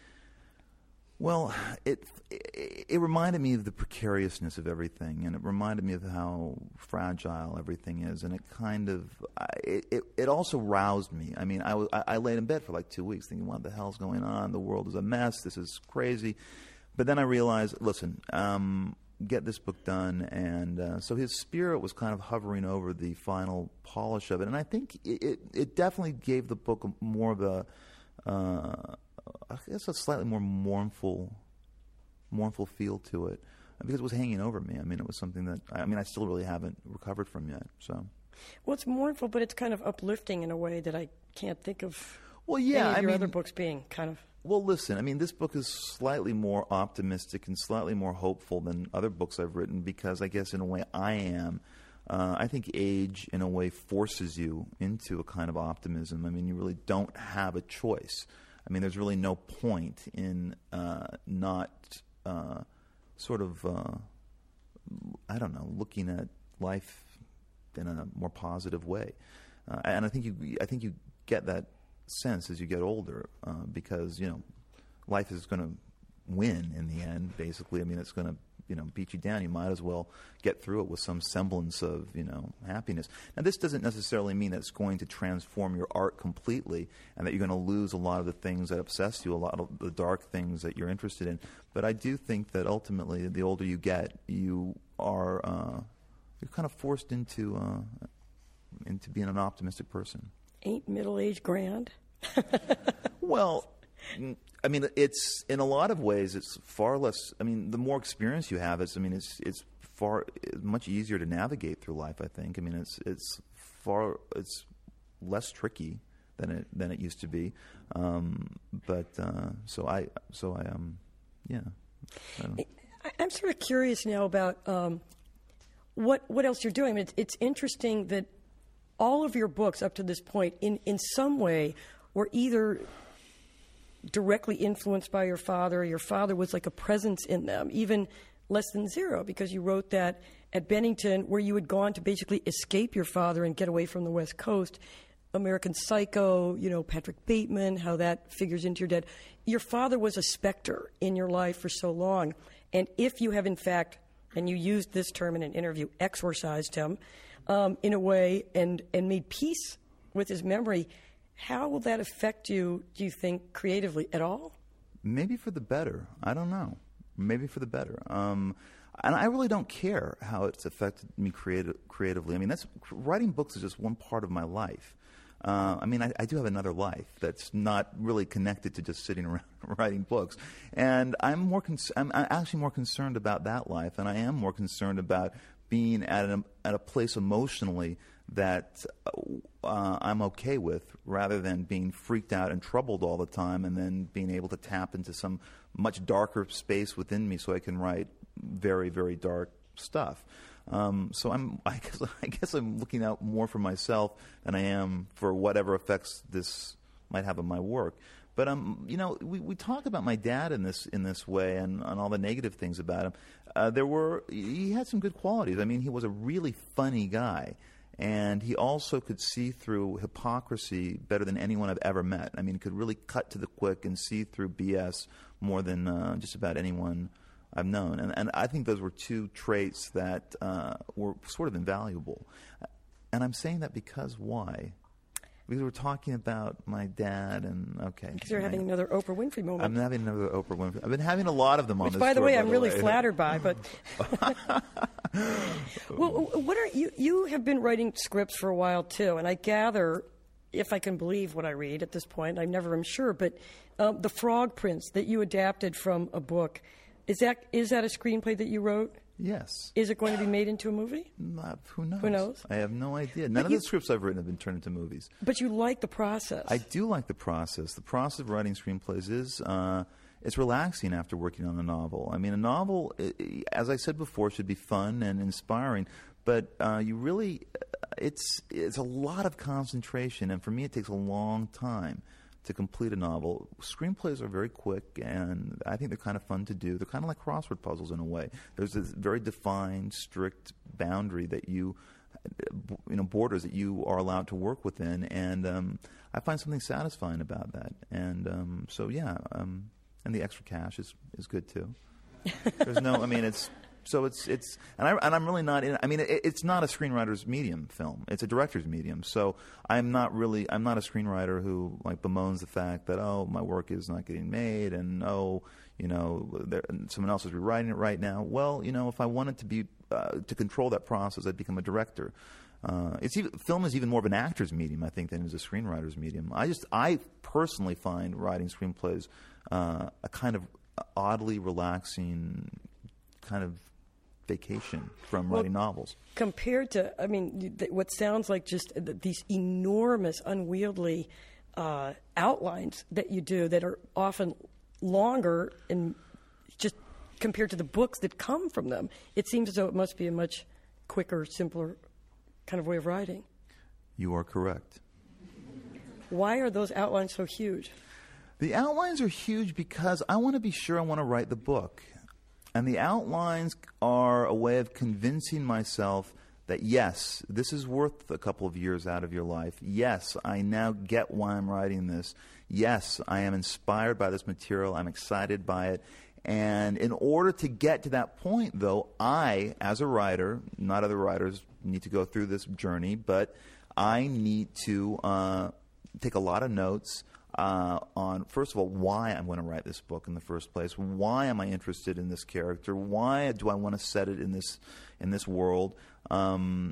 well, it, it it reminded me of the precariousness of everything, and it reminded me of how fragile everything is, and it kind of it it, it also roused me. I mean, I, was, I I laid in bed for like two weeks thinking, what the hell's going on? The world is a mess. This is crazy. But then I realized, listen, um, get this book done, and uh, so his spirit was kind of hovering over the final polish of it, and I think it it, it definitely gave the book a, more of a uh, I guess a slightly more mournful, mournful feel to it, because it was hanging over me. I mean, it was something that I mean I still really haven't recovered from yet. So, well, it's mournful, but it's kind of uplifting in a way that I can't think of. Well, yeah, any of I your mean, other books being kind of. Well, listen, I mean, this book is slightly more optimistic and slightly more hopeful than other books I've written because I guess in a way I am. Uh, I think age, in a way, forces you into a kind of optimism. I mean, you really don't have a choice. I mean, there's really no point in uh, not uh, sort of, uh, I don't know, looking at life in a more positive way. Uh, and I think you, I think you get that sense as you get older, uh, because you know, life is going to win in the end. Basically, I mean, it's going to you know beat you down. You might as well get through it with some semblance of you know happiness. Now, this doesn't necessarily mean that it's going to transform your art completely, and that you're going to lose a lot of the things that obsess you, a lot of the dark things that you're interested in. But I do think that ultimately, the older you get, you are uh, you're kind of forced into uh, into being an optimistic person. Ain't middle age grand? Well, I mean, it's in a lot of ways it's far less. I mean, the more experience you have, it's I mean, it's it's far it's much easier to navigate through life. I think. I mean, it's it's far it's less tricky than it than it used to be. Um, but uh, so I so I um yeah. I don't know. I, I'm sort of curious now about um, what what else you're doing. I mean, it's, it's interesting that all of your books up to this point, in, in some way, were either directly influenced by your father, or your father was like a presence in them, even Less Than Zero, because you wrote that at Bennington, where you had gone to basically escape your father and get away from the West Coast. American Psycho, you know, Patrick Bateman, how that figures into your dad. Your father was a specter in your life for so long. And if you have, in fact, and you used this term in an interview, exorcised him um, in a way and, and made peace with his memory, how will that affect you, do you think, creatively at all? Maybe for the better. I don't know. Maybe for the better. Um, and I really don't care how it's affected me creati- creatively. I mean, that's writing books is just one part of my life. Uh, I mean, I, I do have another life that's not really connected to just sitting around writing books, and I'm more. Con- I'm actually more concerned about that life, and I am more concerned about being at a at a place emotionally that uh, I'm okay with, rather than being freaked out and troubled all the time, and then being able to tap into some much darker space within me so I can write very, very dark stuff. Um, so I'm, I guess, I guess I'm looking out more for myself than I am for whatever effects this might have on my work. But um, you know, we, we talk about my dad in this in this way, and, and all the negative things about him. Uh, there were he had some good qualities. I mean, he was a really funny guy, and he also could see through hypocrisy better than anyone I've ever met. I mean, he could really cut to the quick and see through B S more than uh, just about anyone I've known. And, and I think those were two traits that uh, were sort of invaluable. And I'm saying that because why? Because we're talking about my dad, and okay. Because you're having another Oprah Winfrey moment. I'm having another Oprah Winfrey. I've been having a lot of them on Which, this by the tour, way, by I'm the really way. flattered by. But well, what are you? You have been writing scripts for a while too, and I gather, if I can believe what I read at this point, I never am sure. But um, the Frog Prince that you adapted from a book, is that is that a screenplay that you wrote? Yes. Is it going to be made into a movie? Uh, who knows? Who knows? I have no idea. None But of you- the scripts I've written have been turned into movies. But you like the process. I do like the process. The process of writing screenplays is uh, it's relaxing after working on a novel. I mean, a novel, i- i- as I said before, should be fun and inspiring. But uh, you really, it's it's a lot of concentration, and for me, it takes a long time to complete a novel. Screenplays are very quick, and I think they're kind of fun to do. They're kind of like crossword puzzles in a way. There's this very defined, strict boundary that you, you know, borders that you are allowed to work within, and um, I find something satisfying about that. And um, so, yeah, um, and the extra cash is, is good too. There's no, I mean, it's. So it's it's and I and I'm really not in. I mean, it, it's not a screenwriter's medium film. It's a director's medium. So I'm not really. I'm not a screenwriter who like bemoans the fact that oh my work is not getting made and oh you know there, someone else is rewriting it right now. Well, you know, if I wanted to be uh, to control that process, I'd become a director. Uh, it's even, film is even more of an actor's medium, I think, than it is a screenwriter's medium. I just I personally find writing screenplays uh, a kind of oddly relaxing kind of vacation from Well, writing novels. Compared to, I mean, th- what sounds like just th- these enormous, unwieldy uh, outlines that you do that are often longer and just compared to the books that come from them, it seems as though it must be a much quicker, simpler kind of way of writing. You are correct. Why are those outlines so huge? The outlines are huge because I want to be sure I want to write the book. And the outlines are a way of convincing myself that, yes, this is worth a couple of years out of your life. Yes, I now get why I'm writing this. Yes, I am inspired by this material. I'm excited by it. And in order to get to that point, though, I, as a writer, not other writers need to go through this journey, but I need to uh, take a lot of notes. Uh, on, first of all, why I'm going to write this book in the first place. Why am I interested in this character? Why do I want to set it in this in this world? Um,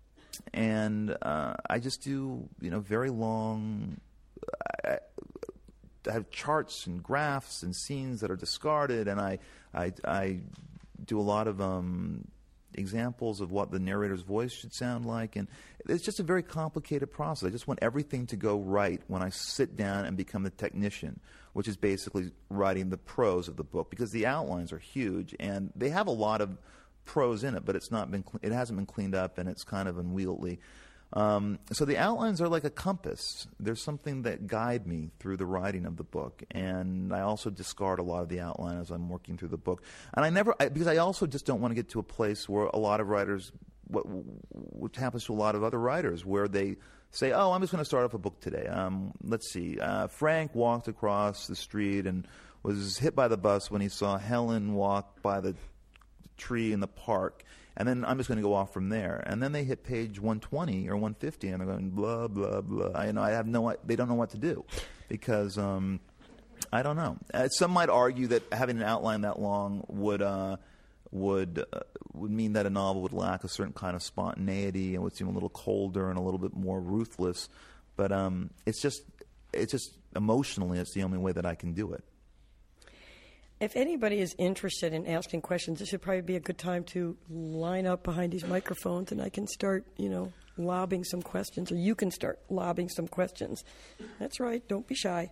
and uh, I just do, you know, very long. I, I have charts and graphs and scenes that are discarded, and I I, I do a lot of um, examples of what the narrator's voice should sound like, and it's just a very complicated process. I just want everything to go right when I sit down and become the technician, which is basically writing the prose of the book, because the outlines are huge and they have a lot of prose in it, but it's not been it hasn't been cleaned up and it's kind of unwieldy. Um, so the outlines are like a compass. There's something that guide me through the writing of the book, and I also discard a lot of the outline as I'm working through the book. And I never, I, because I also just don't want to get to a place where a lot of writers, what, which happens to a lot of other writers, where they say, "Oh, I'm just going to start off a book today." Um, let's see, uh, Frank walked across the street and was hit by the bus when he saw Helen walk by the tree in the park. And then I'm just going to go off from there. And then they hit page one twenty or one fifty, and they're going blah blah blah. I you know I have no. They don't know what to do, because um, I don't know. Uh, some might argue that having an outline that long would uh, would uh, would mean that a novel would lack a certain kind of spontaneity and would seem a little colder and a little bit more ruthless. But um, it's just it's just emotionally, it's the only way that I can do it. If anybody is interested in asking questions, this would probably be a good time to line up behind these microphones, and I can start, you know, lobbing some questions, or you can start lobbing some questions. That's right. Don't be shy.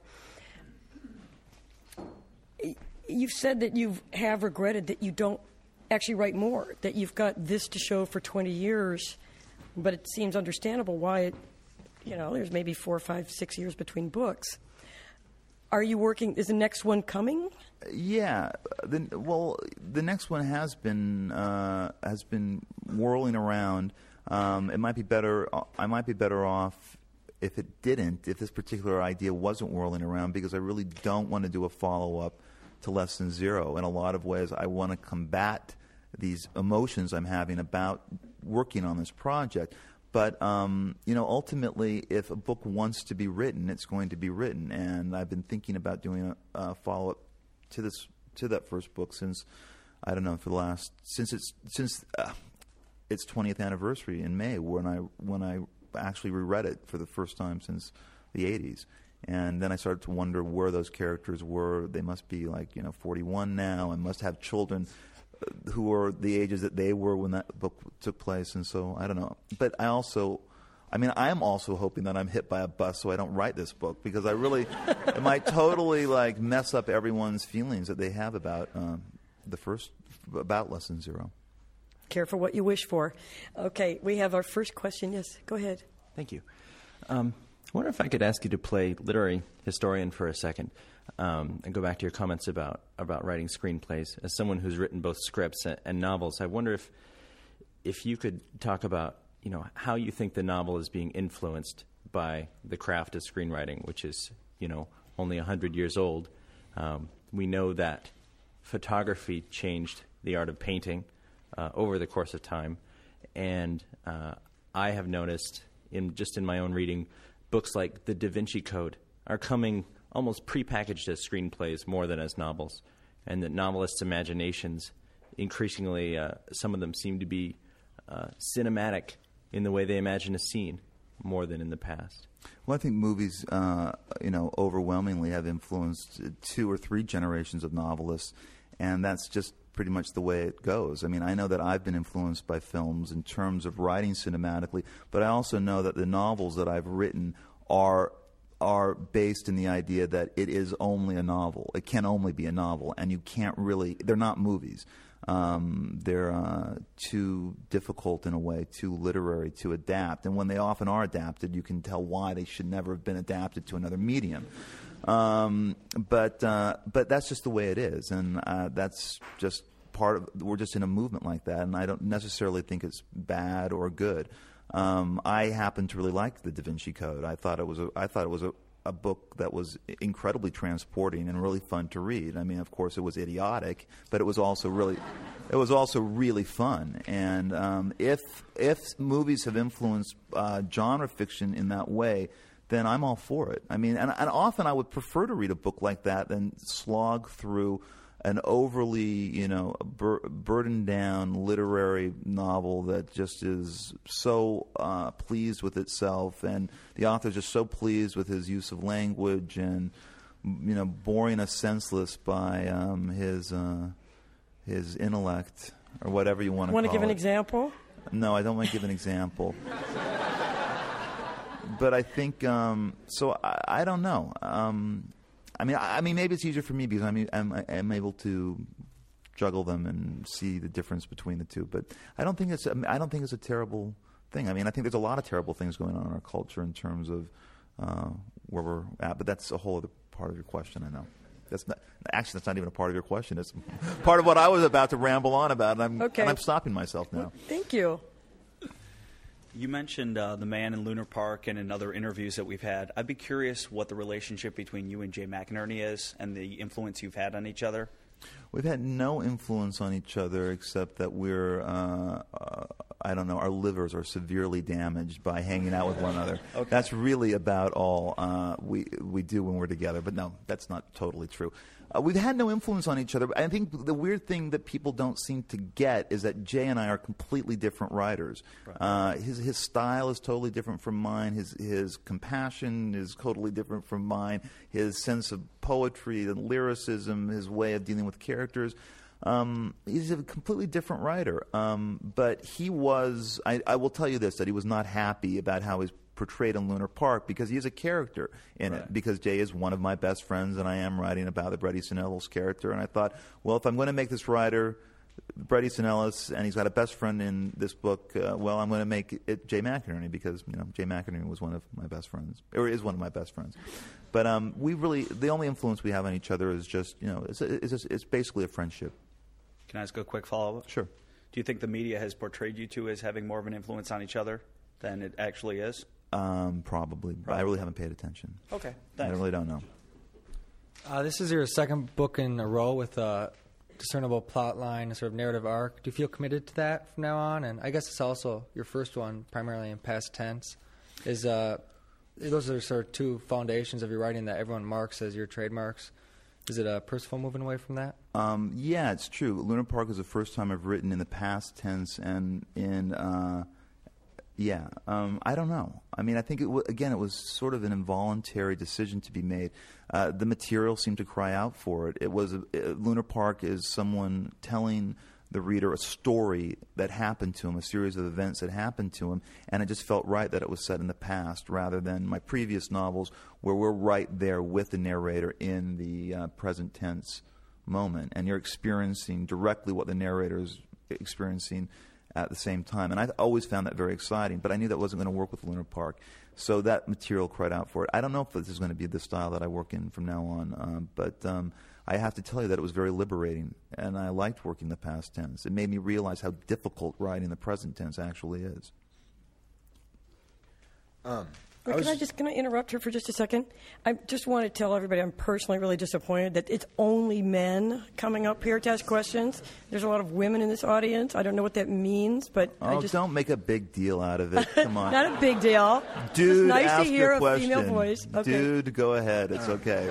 You've said that you have regretted that you don't actually write more, that you've got this to show for twenty years, but it seems understandable why it, you know, there's maybe four, five, six years between books. Are you working? Is the next one coming? Yeah. The, well, the next one has been uh, has been whirling around. Um, it might be better. I might be better off if it didn't. If this particular idea wasn't whirling around, because I really don't want to do a follow up to Lesson Zero. In a lot of ways, I want to combat these emotions I'm having about working on this project. But, um, you know, ultimately, if a book wants to be written, it's going to be written. And I've been thinking about doing a, a follow-up to this to that first book since, I don't know, for the last, since it's since uh, its twentieth anniversary in May, when I when I actually reread it for the first time since the eighties. And then I started to wonder where those characters were. They must be like, you know, forty-one now and must have children who are the ages that they were when that book took place. And so, I don't know. But I also, I mean, I am also hoping that I'm hit by a bus so I don't write this book, because I really, it might totally, like, mess up everyone's feelings that they have about um, the first, about Lesson Zero. Careful what you wish for. Okay, we have our first question. Yes, go ahead. Thank you. Um, I wonder if I could ask you to play literary historian for a second, um, and go back to your comments about, about writing screenplays. As someone who's written both scripts and, and novels, I wonder if if you could talk about, you know, how you think the novel is being influenced by the craft of screenwriting, which is, you know, only one hundred years old. Um, we know that photography changed the art of painting uh, over the course of time, and uh, I have noticed, in just in my own reading, books like The Da Vinci Code are coming almost prepackaged as screenplays more than as novels, and that novelists' imaginations, increasingly, uh, some of them seem to be uh, cinematic in the way they imagine a scene more than in the past. Well, I think movies, uh, you know, overwhelmingly have influenced two or three generations of novelists, and that's just pretty much the way it goes. I mean, I know that I've been influenced by films in terms of writing cinematically, but I also know that the novels that I've written are are based in the idea that it is only a novel. It can only be a novel, and you can't really, they're not movies. Um, they're uh, too difficult in a way, too literary to adapt. And when they often are adapted, you can tell why they should never have been adapted to another medium. Um, but uh, but that's just the way it is, and uh, that's just part of, we're just in a movement like that, and I don't necessarily think it's bad or good. Um, I happen to really like The Da Vinci Code. I thought it was a, I thought it was a, a book that was incredibly transporting and really fun to read. I mean, of course, it was idiotic, but it was also really, it was also really fun. And um, if if movies have influenced uh, genre fiction in that way, then I'm all for it. I mean, and, and often I would prefer to read a book like that than slog through an overly, you know, bur- burdened down literary novel that just is so uh, pleased with itself, and the author's just so pleased with his use of language, and, you know, boring us senseless by um, his uh, his intellect, or whatever you want to call it. Want to give an example? No, I don't want to give an example. But I think um, so. I, I don't know. Um, I mean, I, I mean, maybe it's easier for me because I'm, I'm I'm able to juggle them and see the difference between the two. But I don't think it's I don't think it's a terrible thing. I mean, I think there's a lot of terrible things going on in our culture in terms of uh, where we're at, but that's a whole other part of your question, I know. That's not, actually, that's not even a part of your question. It's part of what I was about to ramble on about, and I'm, okay. and I'm stopping myself now. Well, thank you. You mentioned uh, The Man in Lunar Park and in other interviews that we've had. I'd be curious what the relationship between you and Jay McInerney is and the influence you've had on each other. We've had no influence on each other except that we're, uh, uh, I don't know, our livers are severely damaged by hanging out with one another. Okay. That's really about all uh, we we do when we're together. But no, that's not totally true. Uh, we've had no influence on each other. I think the weird thing that people don't seem to get is that Jay and I are completely different writers. Right. Uh, his his style is totally different from mine. His his compassion is totally different from mine. His sense of poetry and lyricism, his way of dealing with characters. Um, he's a completely different writer. Um, but he was, I, I will tell you this, that he was not happy about how he's portrayed in Lunar Park because he is a character in right. it. Because Jay is one of my best friends, and I am writing about the Bret Easton Ellis character. And I thought, well, if I'm going to make this writer Bret Easton Ellis, and he's got a best friend in this book, uh, well, I'm going to make it Jay McInerney because you know Jay McInerney was one of my best friends, or is one of my best friends. But um, we really, the only influence we have on each other is just, you know, it's it's, just, it's basically a friendship. Can I ask a quick follow-up? Sure. Do you think the media has portrayed you two as having more of an influence on each other than it actually is? Um, probably. probably. I really haven't paid attention. Okay, I thanks. really don't know. Uh, this is your second book in a row with a discernible plot line, a sort of narrative arc. Do you feel committed to that from now on? And I guess it's also your first one, primarily in past tense. Is uh, those are sort of two foundations of your writing that everyone marks as your trademarks. Is it uh, purposeful moving away from that? Um, yeah, it's true. Lunar Park is the first time I've written in the past tense, and in uh, yeah, um, I don't know. I mean, I think it w- again, it was sort of an involuntary decision to be made. Uh, the material seemed to cry out for it. It was a, uh, Lunar Park is someone telling the reader a story that happened to him, a series of events that happened to him, and it just felt right that it was set in the past rather than my previous novels where we're right there with the narrator in the uh, present tense moment, and you're experiencing directly what the narrator is experiencing at the same time. And I always found that very exciting, but I knew that wasn't going to work with Lunar Park, so that material cried out for it. I don't know if this is going to be the style that I work in from now on, um, but um, I have to tell you that it was very liberating, and I liked working the past tense. It made me realize how difficult writing the present tense actually is. Um, Wait, I was, can I just can I interrupt her for just a second? I just want to tell everybody I'm personally really disappointed that it's only men coming up here to ask questions. There's a lot of women in this audience. I don't know what that means, but Oh, I just don't make a big deal out of it. Come on. not a big deal. Dude, it's nice ask to hear your a question. female voice. Okay. Dude, go ahead. It's okay.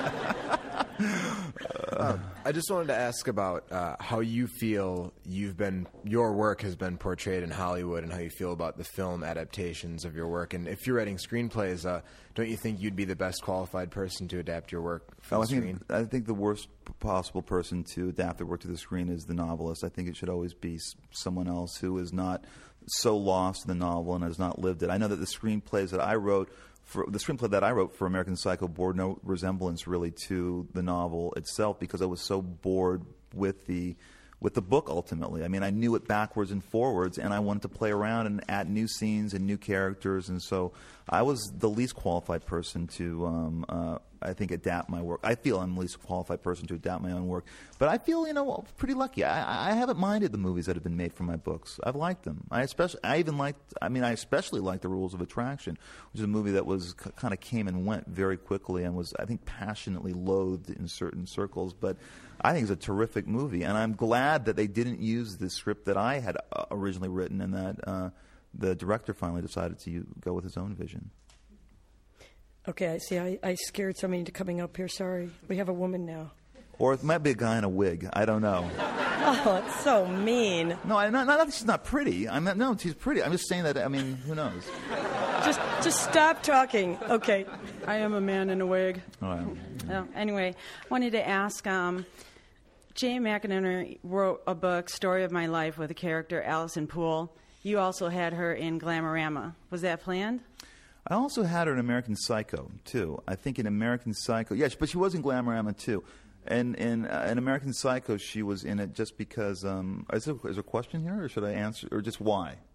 um, I just wanted to ask about uh, how you feel you've been, your work has been portrayed in Hollywood, and how you feel about the film adaptations of your work. And if you're writing screenplays, uh, don't you think you'd be the best qualified person to adapt your work for Oh, the I think screen? I think the worst p- possible person to adapt their work to the screen is the novelist. I think it should always be s- someone else who is not so lost in the novel and has not lived it. I know that the screenplays that I wrote, for the screenplay that I wrote for American Psycho bore no resemblance really to the novel itself because I was so bored with the with the book ultimately. I mean, I knew it backwards and forwards, and I wanted to play around and add new scenes and new characters, and so I was the least qualified person to, um, uh, I think, adapt my work. I feel I'm the least qualified person to adapt my own work, but I feel, you know, pretty lucky. I, I haven't minded the movies that have been made from my books. I've liked them. I especially, I even liked, I mean, I especially liked The Rules of Attraction, which is a movie that was c- kind of came and went very quickly and was, I think, passionately loathed in certain circles, but I think it's a terrific movie, and I'm glad that they didn't use the script that I had uh, originally written, and that uh, the director finally decided to u- go with his own vision. Okay, I see. I, I scared somebody into coming up here. Sorry. We have a woman now. Or it might be a guy in a wig. I don't know. Oh, it's so mean. No, I, not, not that she's not pretty. I'm not, no, she's pretty. I'm just saying that, I mean, who knows? Just just stop talking. Okay. I am a man in a wig. Oh, I- Oh, anyway, I wanted to ask, um, Jay McInerney wrote a book, Story of My Life, with the character Allison Poole. You also had her in Glamorama. Was that planned? I also had her in American Psycho, too. I think in American Psycho, yes, but she was in Glamorama, too. And in, uh, in American Psycho, she was in it just because, um, is there, is there a question here, or should I answer, or just why?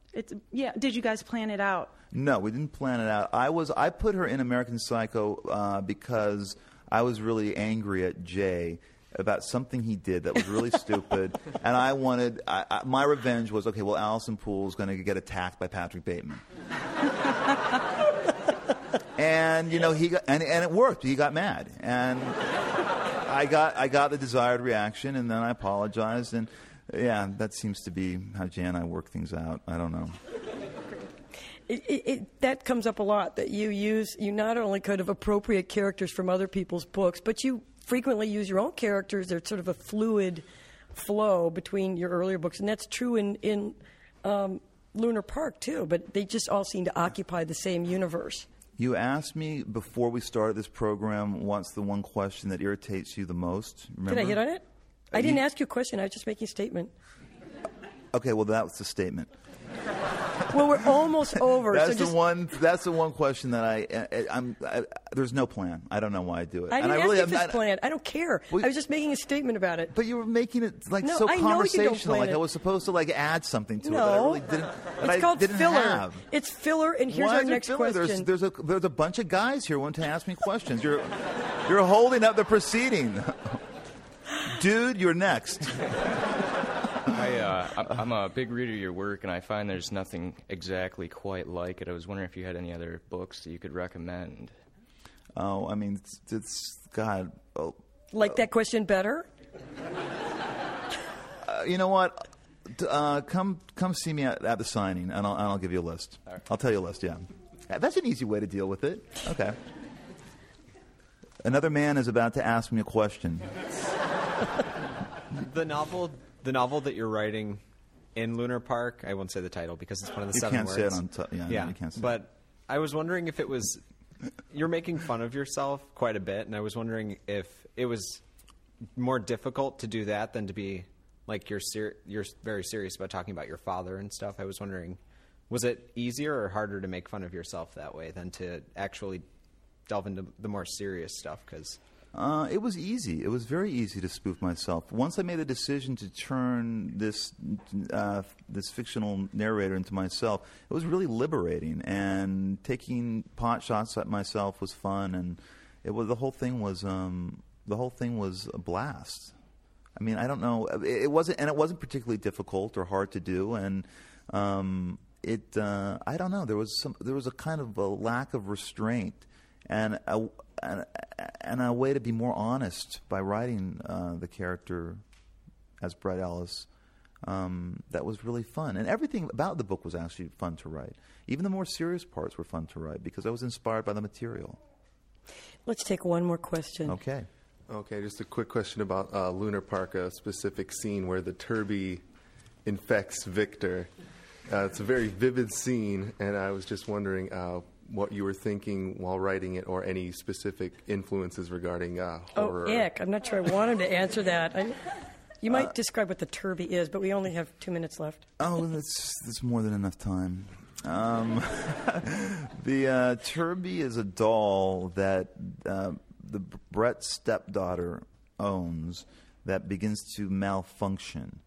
It's yeah. Did you guys plan it out? No, we didn't plan it out. I was I put her in American Psycho uh, because I was really angry at Jay about something he did that was really stupid, and I wanted I, I, my revenge was okay. Well, Allison Poole's going to get attacked by Patrick Bateman, and you know he got and, and it worked. He got mad, and I got I got the desired reaction, and then I apologized, and yeah, that seems to be how Jay and I work things out. I don't know. It, it, it, that comes up a lot, that you use, you not only kind of appropriate characters from other people's books, but you frequently use your own characters. There's sort of a fluid flow between your earlier books, and that's true in, in um, Lunar Park, too, but they just all seem to occupy the same universe. You asked me before we started this program, what's the one question that irritates you the most? Remember? Did I hit on it? Uh, I didn't you, ask you a question. I was just making a statement. Okay, well, that was the statement. Well, we're almost over. That's so the just, one. That's the one question that I. I I'm. I, there's no plan. I don't know why I do it. I didn't and I ask really you if am it's not, planned. I don't care. Well, I was just making a statement about it. But you were making it like No, so I know you don't conversational. plan Like it. I was supposed to like add something to no, it that I really didn't. That it's I called didn't filler. have. It's filler, and here's Why our is it next filler? question. There's, there's a there's a bunch of guys here wanting to ask me questions. You're you're holding up the proceeding, dude. You're next. I, uh, I- I'm a big reader of your work, and I find there's nothing exactly quite like it. I was wondering if you had any other books that you could recommend. Oh, I mean, it's, it's God. Oh, like that question better? uh, you know what? Uh, come come see me at, at the signing, and I'll, and I'll give you a list. Right. I'll tell you a list. Yeah, that's an easy way to deal with it. Okay. Another man is about to ask me a question. The novel, the novel that you're writing in Lunar Park, I won't say the title because it's one of the You seven can't words. say it on t- yeah, yeah, you can't say but I was wondering if it was you're making fun of yourself quite a bit, and I was wondering if it was more difficult to do that than to be like you're ser- you're very serious about talking about your father and stuff. I was wondering, was it easier or harder to make fun of yourself that way than to actually delve into the more serious stuff? Because Uh, it was easy. It was very easy to spoof myself. Once I made the decision to turn this uh, this fictional narrator into myself, it was really liberating. And taking pot shots at myself was fun, and it was the whole thing was um, the whole thing was a blast. I mean, I don't know. It, it wasn't, and it wasn't particularly difficult or hard to do. And um, it, uh, I don't know. There was some. There was a kind of a lack of restraint, and a, and, and a way to be more honest by writing uh, the character as Bret Ellis. Um, that was really fun, and everything about the book was actually fun to write. Even the more serious parts were fun to write because I was inspired by the material. Let's take one more question. Okay. Okay, just a quick question about uh, Lunar Park, a specific scene where the Turby infects Victor. Uh, it's a very vivid scene, and I was just wondering uh, what you were thinking while writing it, or any specific influences regarding uh, horror. Oh, ick. I'm not sure I want him to answer that. I, you might uh, describe what the Turby is, but we only have two minutes left. Oh, that's, that's more than enough time. Um, the uh, Turby is a doll that uh, the Bret's stepdaughter owns that begins to malfunction,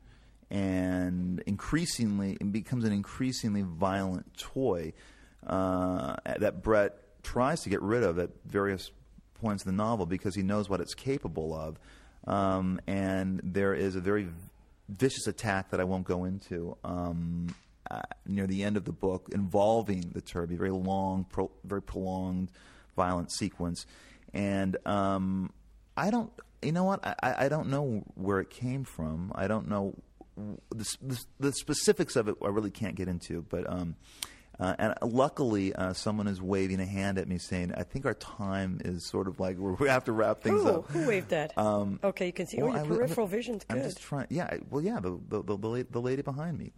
and increasingly it becomes an increasingly violent toy uh, that Bret tries to get rid of at various points in the novel because he knows what it's capable of. Um, and there is a very vicious attack that I won't go into um, uh, near the end of the book involving the Turby, very long, pro- very prolonged, violent sequence. And um, I don't, you know what? I, I don't know where it came from. I don't know the, the, the specifics of it. I really can't get into. But um, uh, and luckily, uh, someone is waving a hand at me, saying, "I think our time is sort of like we have to wrap things Ooh, up." Who waved that? Um, okay, you can see. well, oh, your I, peripheral I'm, vision's good. I'm just trying. Yeah. I, well, yeah. The the the, the, lady, the lady behind me.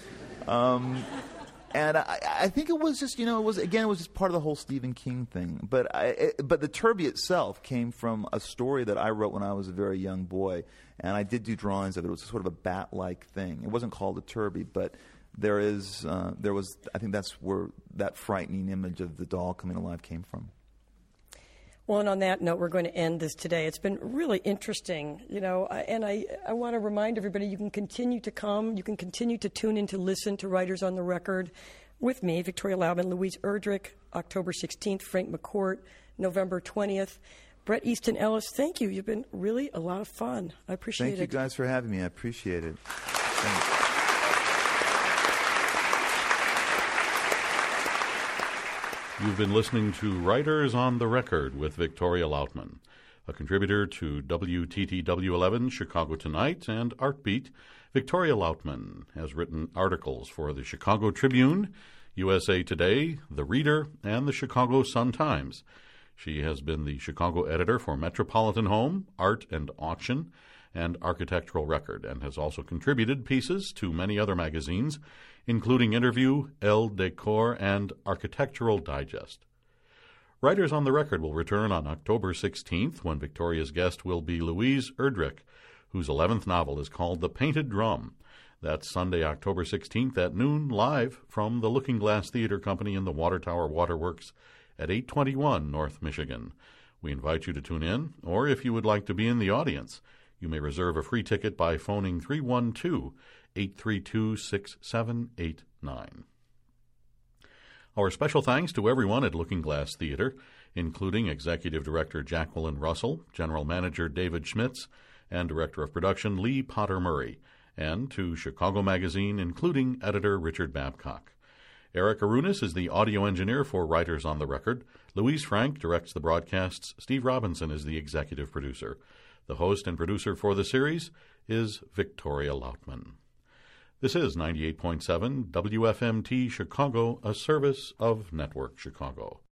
Um. And I, I think it was just, you know, it was again, it was just part of the whole Stephen King thing. But I, it, but the Turby itself came from a story that I wrote when I was a very young boy, and I did do drawings of it. It was sort of a bat-like thing. It wasn't called a Turby, but there is, uh, there was. I think that's where that frightening image of the doll coming alive came from. Well, and on that note, we're going to end this today. It's been really interesting, you know, I- and I, I want to remind everybody you can continue to come, you can continue to tune in to listen to Writers on the Record with me, Victoria Loudman, Louise Erdrich, October sixteenth, Frank McCourt, November twentieth. Bret Easton Ellis, thank you. You've been really a lot of fun. I appreciate Thank it. you guys for having me. I appreciate it. Thanks. You've been listening to Writers on the Record with Victoria Loutman, a contributor to W T T W eleven, Chicago Tonight, and Artbeat. Victoria Loutman has written articles for the Chicago Tribune, U S A Today, The Reader, and the Chicago Sun-Times. She has been the Chicago editor for Metropolitan Home, Art and Auction, and Architectural Record, and has also contributed pieces to many other magazines, including Interview, Elle Decor, and Architectural Digest. Writers on the Record will return on October sixteenth, when Victoria's guest will be Louise Erdrich, whose eleventh novel is called The Painted Drum. That's Sunday, October sixteenth at noon, live from the Looking Glass Theater Company in the Water Tower Waterworks at eight twenty-one North Michigan. We invite you to tune in, or if you would like to be in the audience, you may reserve a free ticket by phoning three one two, eight three two, six seven eight nine. Our special thanks to everyone at Looking Glass Theater, including Executive Director Jacqueline Russell, General Manager David Schmitz, and Director of Production Lee Potter Murray, and to Chicago Magazine, including editor Richard Babcock. Eric Arunas is the audio engineer for Writers on the Record. Louise Frank directs the broadcasts. Steve Robinson is the executive producer. The host and producer for the series is Victoria Loutman. This is ninety-eight point seven W F M T Chicago, a service of Network Chicago.